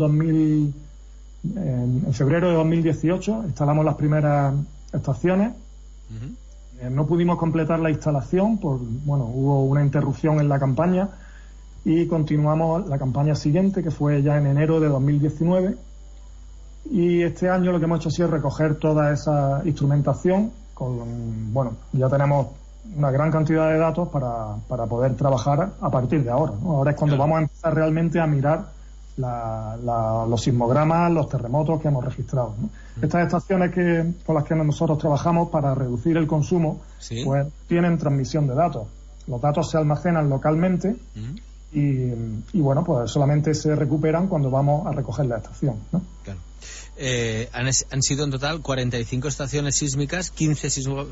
en febrero de 2018, instalamos las primeras estaciones. No pudimos completar la instalación, hubo una interrupción en la campaña y continuamos la campaña siguiente, que fue ya en enero de 2019. Y este año lo que hemos hecho ha sido recoger toda esa instrumentación. Ya tenemos una gran cantidad de datos para poder trabajar a partir de ahora, ¿no? Ahora es cuando vamos a empezar realmente a mirar los sismogramas, los terremotos que hemos registrado, ¿no? Estas estaciones con las que nosotros trabajamos para reducir el consumo, ¿sí? Pues tienen transmisión de datos. Los datos se almacenan localmente y bueno, pues solamente se recuperan cuando vamos a recoger la estación, ¿no? Claro. Han sido en total 45 estaciones sísmicas, 15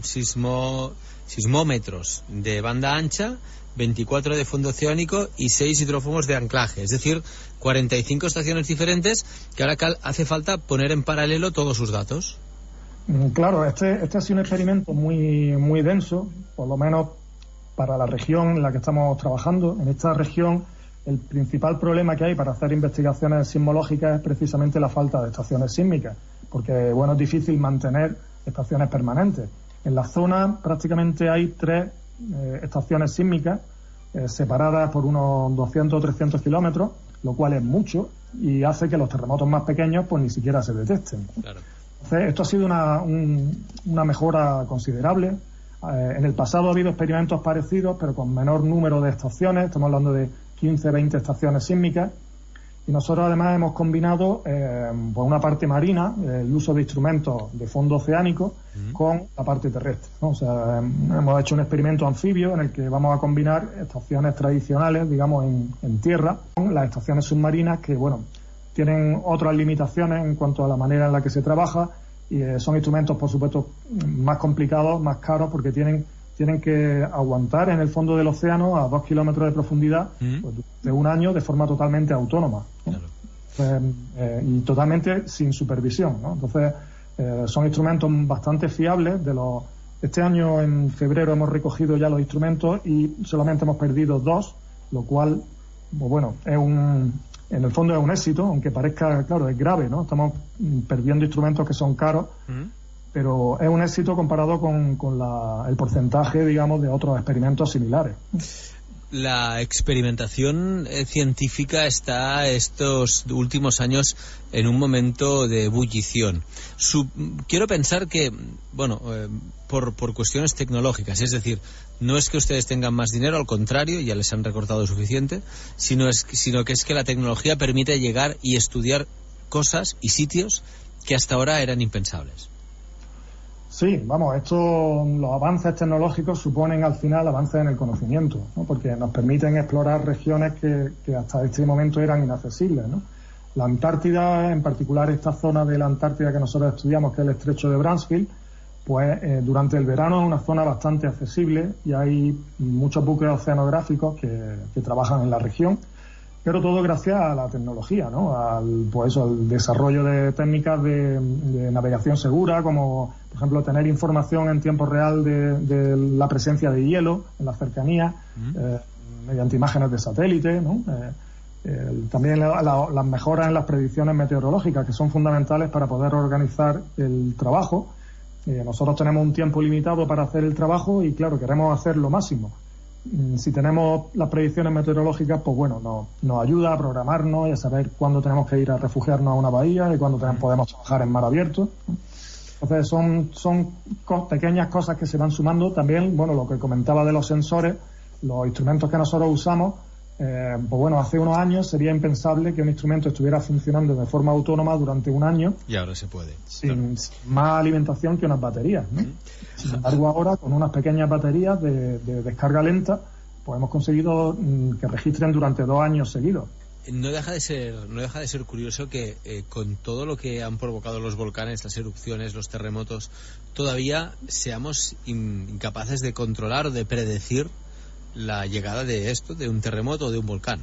sismómetros de banda ancha, 24 de fondo oceánico y 6 hidrófobos de anclaje. Es decir, 45 estaciones diferentes que ahora hace falta poner en paralelo todos sus datos. Claro, este ha sido un experimento muy, muy denso, por lo menos para la región en la que estamos trabajando. En esta región el principal problema que hay para hacer investigaciones sismológicas es precisamente la falta de estaciones sísmicas, porque bueno, es difícil mantener estaciones permanentes. En la zona prácticamente hay 3 estaciones sísmicas separadas por unos 200 o 300 kilómetros, lo cual es mucho y hace que los terremotos más pequeños pues ni siquiera se detecten. Claro. Entonces, esto ha sido una mejora considerable. En el pasado ha habido experimentos parecidos, pero con menor número de estaciones. Estamos hablando de 15, 20 estaciones sísmicas. Y nosotros además hemos combinado pues una parte marina, el uso de instrumentos de fondo oceánico, con la parte terrestre, ¿no? O sea, hemos hecho un experimento anfibio en el que vamos a combinar estaciones tradicionales, digamos, en tierra, con las estaciones submarinas que, bueno, tienen otras limitaciones en cuanto a la manera en la que se trabaja y son instrumentos, por supuesto, más complicados, más caros, porque tienen que aguantar en el fondo del océano a 2 kilómetros de profundidad pues, de un año de forma totalmente autónoma, ¿no? Claro. Y totalmente sin supervisión, ¿no? Entonces son instrumentos bastante fiables. Este año en febrero hemos recogido ya los instrumentos y solamente hemos perdido 2, lo cual pues bueno, en el fondo es un éxito, aunque parezca, claro, es grave, ¿no? Estamos perdiendo instrumentos que son caros, pero es un éxito comparado con el porcentaje, digamos, de otros experimentos similares. La experimentación científica está estos últimos años en un momento de ebullición. Quiero pensar que, bueno, por cuestiones tecnológicas, es decir, no es que ustedes tengan más dinero, al contrario, ya les han recortado suficiente, sino que es que la tecnología permite llegar y estudiar cosas y sitios que hasta ahora eran impensables. Sí, vamos, los avances tecnológicos suponen al final avances en el conocimiento, ¿no? Porque nos permiten explorar regiones que hasta este momento eran inaccesibles, ¿no? La Antártida, en particular esta zona de la Antártida que nosotros estudiamos, que es el estrecho de Bransfield, pues durante el verano es una zona bastante accesible y hay muchos buques oceanográficos que trabajan en la región, pero todo gracias a la tecnología, ¿no? Al desarrollo de técnicas de navegación segura, como por ejemplo tener información en tiempo real de la presencia de hielo en las cercanías, mediante imágenes de satélite, ¿no? También las mejoras en las predicciones meteorológicas, que son fundamentales para poder organizar el trabajo. Nosotros tenemos un tiempo limitado para hacer el trabajo y, claro, queremos hacer lo máximo. Si tenemos las predicciones meteorológicas, pues bueno, nos ayuda a programarnos y a saber cuándo tenemos que ir a refugiarnos a una bahía y cuándo podemos trabajar en mar abierto. Entonces son pequeñas cosas que se van sumando. También, bueno, lo que comentaba de los sensores, los instrumentos que nosotros usamos, pues bueno, hace unos años sería impensable que un instrumento estuviera funcionando de forma autónoma durante un año. Y ahora se puede. Sin más alimentación que unas baterías, ¿no? Sin embargo, ahora con unas pequeñas baterías de descarga lenta, pues hemos conseguido que registren durante 2 años seguidos. No deja de ser curioso que con todo lo que han provocado los volcanes, las erupciones, los terremotos, todavía seamos incapaces de controlar o de predecir la llegada de un terremoto o de un volcán.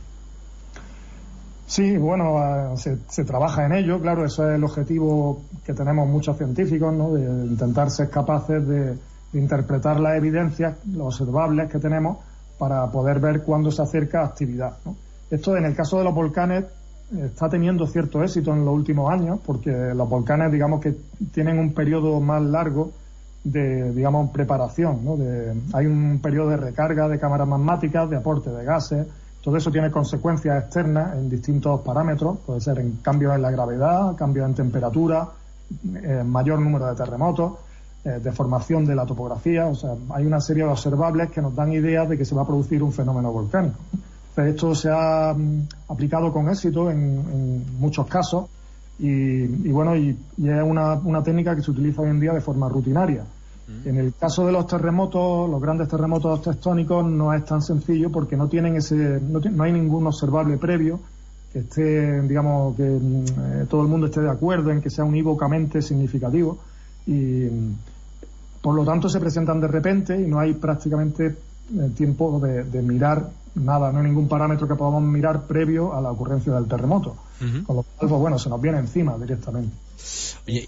Sí, bueno, se trabaja en ello, claro, eso es el objetivo que tenemos muchos científicos, ¿no? De intentar ser capaces de interpretar las evidencias, los observables que tenemos, para poder ver cuándo se acerca actividad, ¿no? Esto, en el caso de los volcanes, está teniendo cierto éxito en los últimos años, porque los volcanes, digamos que tienen un periodo más largo de, digamos, preparación, ¿no? Hay un periodo de recarga de cámaras magmáticas, de aporte de gases. Todo eso tiene consecuencias externas en distintos parámetros, puede ser en cambios en la gravedad, cambios en temperatura, mayor número de terremotos, deformación de la topografía. O sea, hay una serie de observables que nos dan ideas de que se va a producir un fenómeno volcánico. Esto se ha aplicado con éxito en muchos casos y bueno, y es una técnica que se utiliza hoy en día de forma rutinaria. En el caso de los terremotos, los grandes terremotos tectónicos, no es tan sencillo porque no hay ningún observable previo que esté, digamos, que todo el mundo esté de acuerdo en que sea unívocamente significativo, y por lo tanto se presentan de repente y no hay prácticamente tiempo de mirar nada, no hay ningún parámetro que podamos mirar previo a la ocurrencia del terremoto. Con lo cual, pues bueno, se nos viene encima directamente. Oye,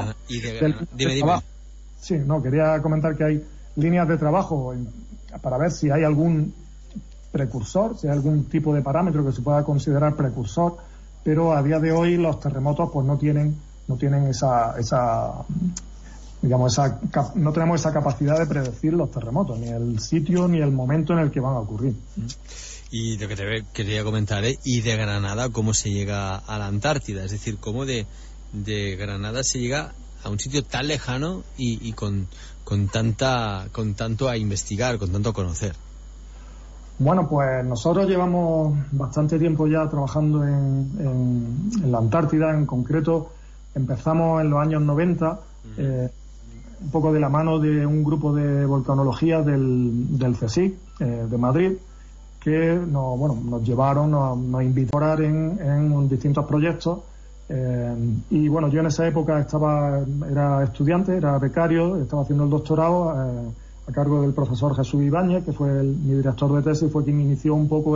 dime. Sí, no, quería comentar que hay líneas de trabajo para ver si hay algún precursor, si hay algún tipo de parámetro que se pueda considerar precursor, pero a día de hoy los terremotos pues no tienen no tenemos esa capacidad de predecir los terremotos, ni el sitio ni el momento en el que van a ocurrir. Y lo que te quería comentar, y de Granada, ¿cómo se llega a la Antártida? Es decir, ¿cómo de Granada se llega a un sitio tan lejano y con tanto a investigar, con tanto a conocer? Bueno, pues nosotros llevamos bastante tiempo ya trabajando en la Antártida. En concreto, empezamos en los años 90, un poco de la mano de un grupo de volcanología del CSIC de Madrid, que nos llevaron, nos invitaron en distintos proyectos. Y bueno, yo en esa época era estudiante, era becario, estaba haciendo el doctorado a cargo del profesor Jesús Ibáñez, que fue mi director de tesis, fue quien inició un poco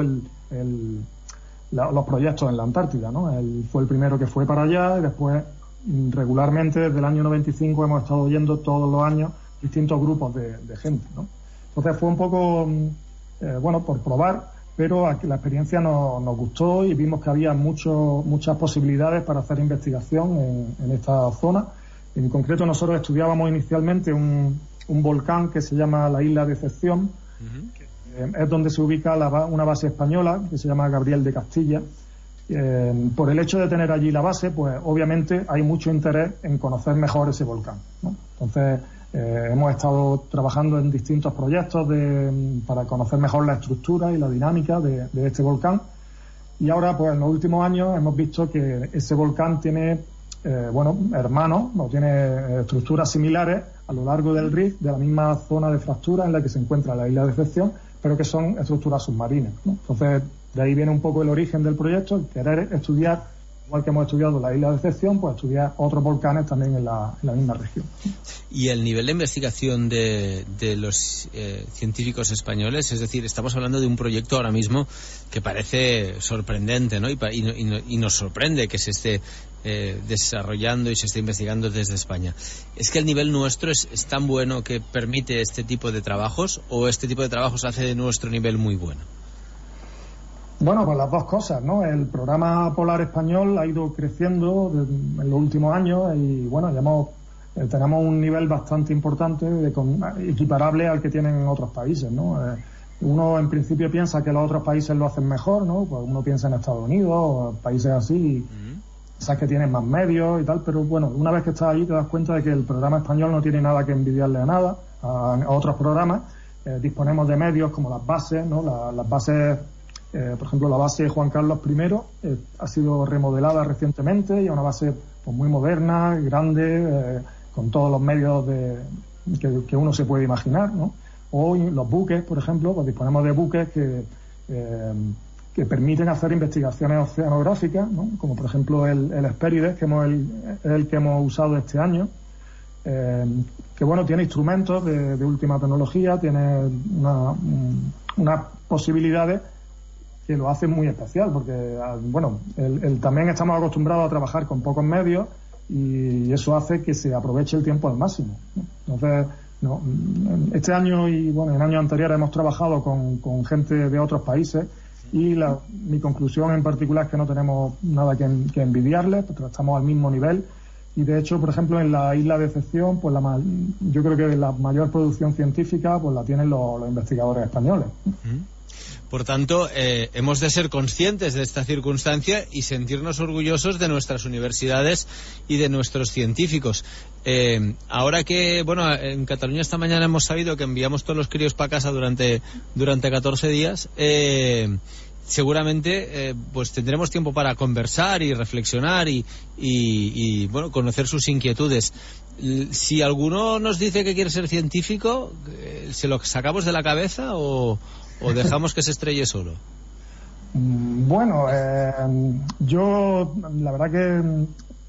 los proyectos en la Antártida, ¿no? Él fue el primero que fue para allá y después regularmente desde el año 95 hemos estado yendo todos los años distintos grupos de gente, ¿no? Entonces fue un poco, por probar, pero la experiencia nos gustó y vimos que había muchas posibilidades para hacer investigación en esta zona. En concreto, nosotros estudiábamos inicialmente un volcán que se llama la Isla Decepción, que es donde se ubica una base española que se llama Gabriel de Castilla. Por el hecho de tener allí la base, pues obviamente hay mucho interés en conocer mejor ese volcán, ¿no? Entonces, hemos estado trabajando en distintos proyectos para conocer mejor la estructura y la dinámica de este volcán, y ahora pues en los últimos años hemos visto que ese volcán tiene hermanos, tiene estructuras similares a lo largo del rift de la misma zona de fractura en la que se encuentra la Isla de Decepción, pero que son estructuras submarinas, ¿no? Entonces de ahí viene un poco el origen del proyecto, el querer estudiar, igual que hemos estudiado la Isla de Decepción, pues estudiar otros volcanes también en la misma región. Y el nivel de investigación de los científicos españoles, es decir, estamos hablando de un proyecto ahora mismo que parece sorprendente, ¿no? Y nos sorprende que se esté desarrollando y se esté investigando desde España. ¿Es que el nivel nuestro es tan bueno que permite este tipo de trabajos, o este tipo de trabajos hace de nuestro nivel muy bueno? Bueno, pues las dos cosas, ¿no? El programa polar español ha ido creciendo en los últimos años y, bueno, tenemos un nivel bastante importante, equiparable al que tienen en otros países, ¿no? Uno en principio piensa que los otros países lo hacen mejor, ¿no? Pues uno piensa en Estados Unidos o países así, sabes que tienen más medios y tal, pero bueno, una vez que estás allí te das cuenta de que el programa español no tiene nada que envidiarle a otros programas. Disponemos de medios como las bases, ¿no? Las bases, por ejemplo, la base Juan Carlos I ha sido remodelada recientemente y es una base pues muy moderna, grande, con todos los medios que uno se puede imaginar, ¿no? O los buques, por ejemplo, pues disponemos de buques que permiten hacer investigaciones oceanográficas, ¿no? Como por ejemplo el Hespérides, que es el que hemos usado este año, que bueno, tiene instrumentos de última tecnología, tiene unas posibilidades que lo hacen muy especial, porque bueno, también estamos acostumbrados a trabajar con pocos medios y eso hace que se aproveche el tiempo al máximo, ¿no? Entonces, este año y bueno, en años anteriores hemos trabajado con gente de otros países y mi conclusión en particular es que no tenemos nada que envidiarles, porque estamos al mismo nivel. Y de hecho, por ejemplo, en la isla de Excepción, pues yo creo que la mayor producción científica pues la tienen los investigadores españoles. Por tanto, hemos de ser conscientes de esta circunstancia y sentirnos orgullosos de nuestras universidades y de nuestros científicos. Ahora que, bueno, en Cataluña esta mañana hemos sabido que enviamos todos los críos para casa durante 14 días, seguramente pues tendremos tiempo para conversar y reflexionar y bueno, conocer sus inquietudes. Si alguno nos dice que quiere ser científico, ¿se lo sacamos de la cabeza o dejamos que se estrelle solo? Bueno, yo la verdad que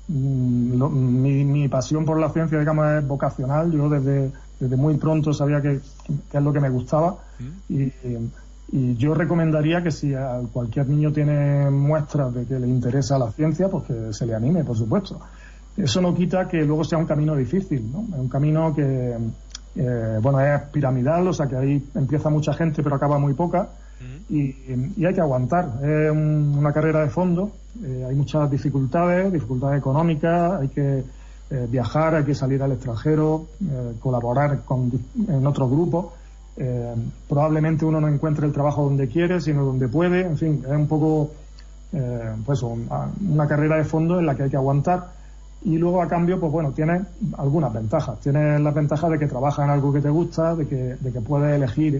mi pasión por la ciencia, digamos, es vocacional. Yo desde muy pronto sabía que es lo que me gustaba y yo recomendaría que si cualquier niño tiene muestras de que le interesa la ciencia, pues que se le anime, por supuesto. Eso no quita que luego sea un camino difícil, ¿no? Es un camino que bueno, es piramidal, o sea que ahí empieza mucha gente pero acaba muy poca y hay que aguantar. Es una carrera de fondo, hay muchas dificultades económicas, hay que viajar, hay que salir al extranjero, colaborar en otros grupos. Probablemente uno no encuentre el trabajo donde quiere, sino donde puede. En fin, es un poco pues una carrera de fondo en la que hay que aguantar. Y luego, a cambio, pues bueno, tienes algunas ventajas. Tienes la ventaja de que trabajas en algo que te gusta, de que puedes elegir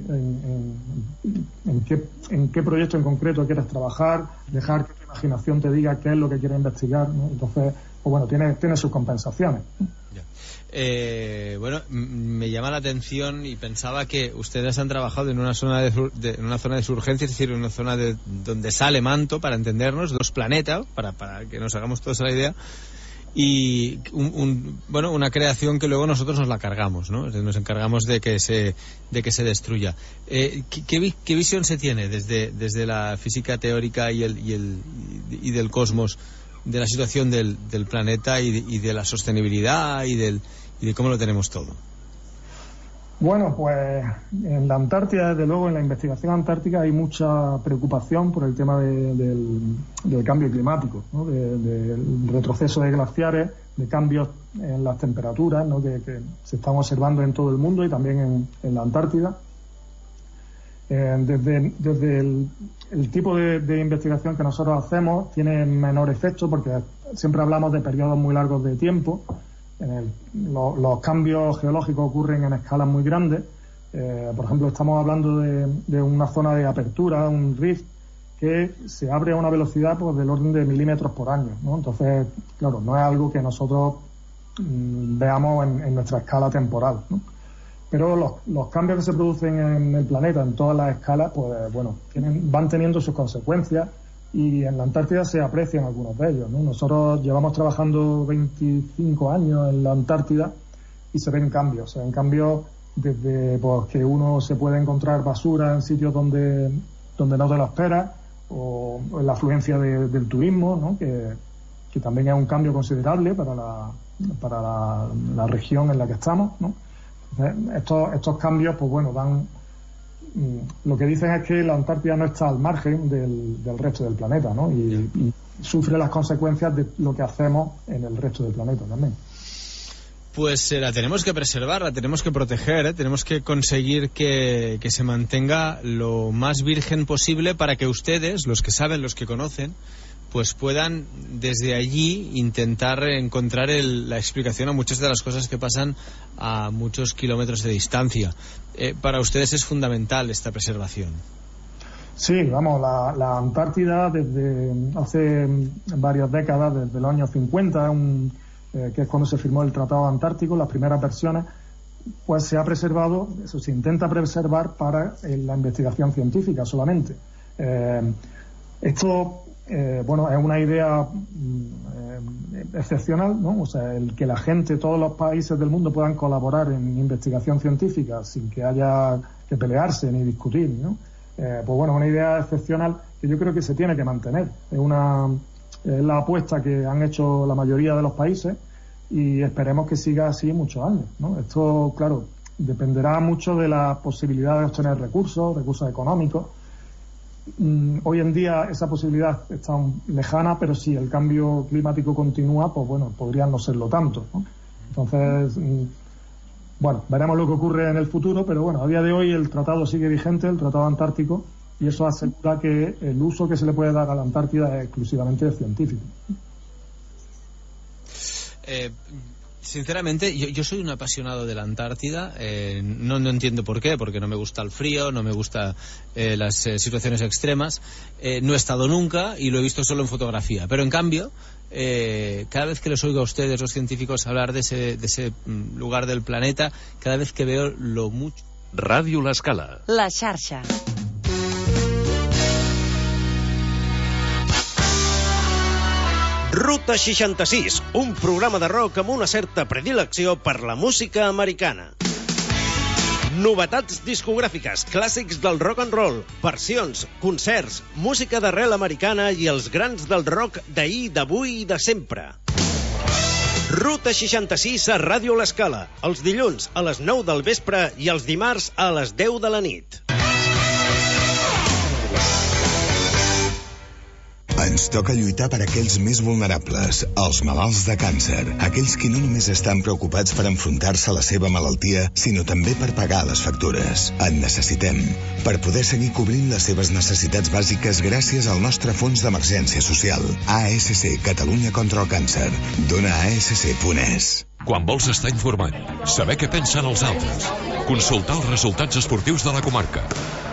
en qué proyecto en concreto quieres trabajar, dejar que tu imaginación te diga qué es lo que quieres investigar, ¿no? Entonces, pues bueno, tiene sus compensaciones. Bueno, me llama la atención y pensaba que ustedes han trabajado en una zona de surgencia, es decir, en una zona donde sale manto, para entendernos, 2 planetas, para que nos hagamos todos la idea. Y bueno, una creación que luego nosotros nos la cargamos, ¿no? Nos encargamos de que se destruya. ¿Qué visión se tiene desde la física teórica y del cosmos, de la situación del planeta y de la sostenibilidad y de cómo lo tenemos todo? Bueno, pues en la Antártida, desde luego, en la investigación antártica hay mucha preocupación por el tema del cambio climático, ¿no? Del retroceso de glaciares, de cambios en las temperaturas, ¿no? que se están observando en todo el mundo y también en la Antártida. Desde el tipo de investigación que nosotros hacemos tiene menor efecto porque siempre hablamos de periodos muy largos de tiempo. Los cambios geológicos ocurren en escalas muy grandes. Por ejemplo, estamos hablando de una zona de apertura, un rift, que se abre a una velocidad pues del orden de milímetros por año, ¿no? Entonces, claro, no es algo que nosotros veamos en nuestra escala temporal, ¿no? Pero los cambios que se producen en el planeta, en todas las escalas, pues bueno, van teniendo sus consecuencias. Y en la Antártida se aprecian algunos de ellos, ¿no? Nosotros llevamos trabajando 25 años en la Antártida y se ven cambios desde pues, que uno se puede encontrar basura en sitios donde no te lo esperas, o la afluencia del turismo, ¿no? que también es un cambio considerable para la región en la que estamos, ¿no? Entonces, estos cambios pues bueno, lo que dicen es que la Antártida no está al margen del resto del planeta, ¿no? Y sufre las consecuencias de lo que hacemos en el resto del planeta también. Pues la tenemos que preservar, la tenemos que proteger, tenemos que conseguir que se mantenga lo más virgen posible para que ustedes, los que saben, los que conocen, pues puedan desde allí intentar encontrar la explicación a muchas de las cosas que pasan a muchos kilómetros de distancia. Para ustedes es fundamental esta preservación. Sí, vamos, la Antártida desde hace varias décadas, desde los años 50, que es cuando se firmó el Tratado Antártico, las primeras versiones, pues se ha preservado, eso se intenta preservar para la investigación científica solamente. Esto, bueno, es una idea excepcional, ¿no? O sea, el que la gente, todos los países del mundo puedan colaborar en investigación científica sin que haya que pelearse ni discutir, ¿no? Pues bueno, una idea excepcional que yo creo que se tiene que mantener. Es la apuesta que han hecho la mayoría de los países y esperemos que siga así muchos años, ¿no? Esto, claro, dependerá mucho de la posibilidad de obtener recursos económicos. Hoy en día esa posibilidad está lejana, pero si el cambio climático continúa, pues bueno, podría no serlo tanto, ¿no? Entonces, bueno, veremos lo que ocurre en el futuro, pero bueno, a día de hoy el tratado sigue vigente, el Tratado Antártico, y eso asegura que el uso que se le puede dar a la Antártida es exclusivamente científico. Sinceramente, yo soy un apasionado de la Antártida. No entiendo por qué, porque no me gusta el frío, no me gustan las situaciones extremas. No he estado nunca y lo he visto solo en fotografía. Pero en cambio, cada vez que les oigo a ustedes, los científicos, hablar de ese lugar del planeta, cada vez que veo lo mucho... Ràdio L'Escala. La xarxa. Ruta 66, un programa de rock amb una certa predilecció per la música americana. Novetats discogràfiques, clàssics del rock and roll, versions, concerts, música d'arrel americana i els grans del rock d'ahir, d'avui i de sempre. Ruta 66 a Ràdio L'Escala, els dilluns a les 9 del vespre i els dimarts a les 10 de la nit. Ens toca lluitar per aquells més vulnerables, els malalts de càncer, aquells que no només estan preocupats per enfrontar-se a la seva malaltia, sinó també per pagar les factures. En necessitem, per poder seguir cobrint les seves necessitats bàsiques gràcies al nostre fons d'emergència social. ASC, Catalunya contra el càncer. Dona ASC.es. Quan vols estar informat, saber què pensen els altres, consultar els resultats esportius de la comarca,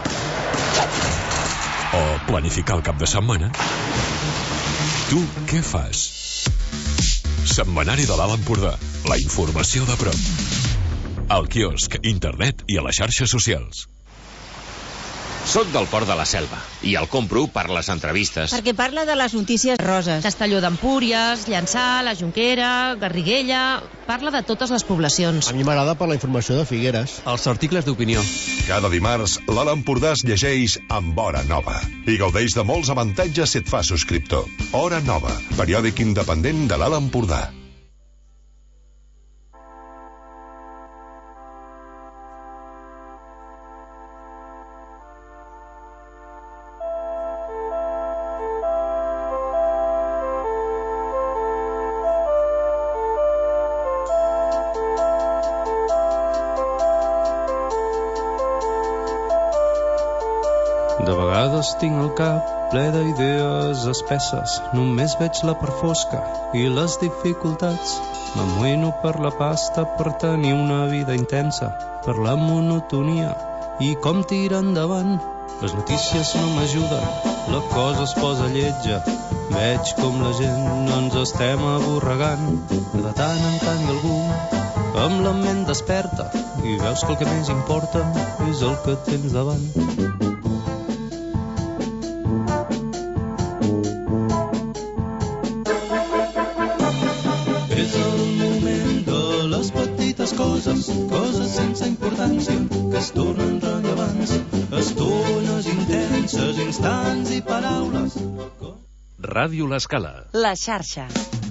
o planificar el cap de setmana, tu què fas? Setmanari de l'Alt Empordà. La informació de prop. Al quiosc, internet i a les xarxes socials. Soc del Port de la Selva i el compro per les entrevistes. Perquè parla de les notícies roses. Castelló d'Empúries, Llançà, la Jonquera, Garriguella... Parla de totes les poblacions. A mi m'agrada per la informació de Figueres. Els articles d'opinió. Cada dimarts, l'Alt Empordà es llegeix amb Hora Nova i gaudeix de molts avantatges si et fa subscriptor. Hora Nova, periòdic independent de l'Alt Empordà. De vegades tinc el cap ple d'idees espesses, només veig la part fosca i les dificultats. M'amoïno per la pasta, per tenir una vida intensa, per la monotonia i com tirar endavant. Les notícies no m'ajuden, la cosa es posa lletja, veig com la gent no ens estem aborregant. De tant en tant algú amb la ment desperta i veus que el que més importa és el que tens davant. Coses sense importància que es tornen rellevants, estones intenses, instants i paraules. Ràdio L'Escala. La xarxa.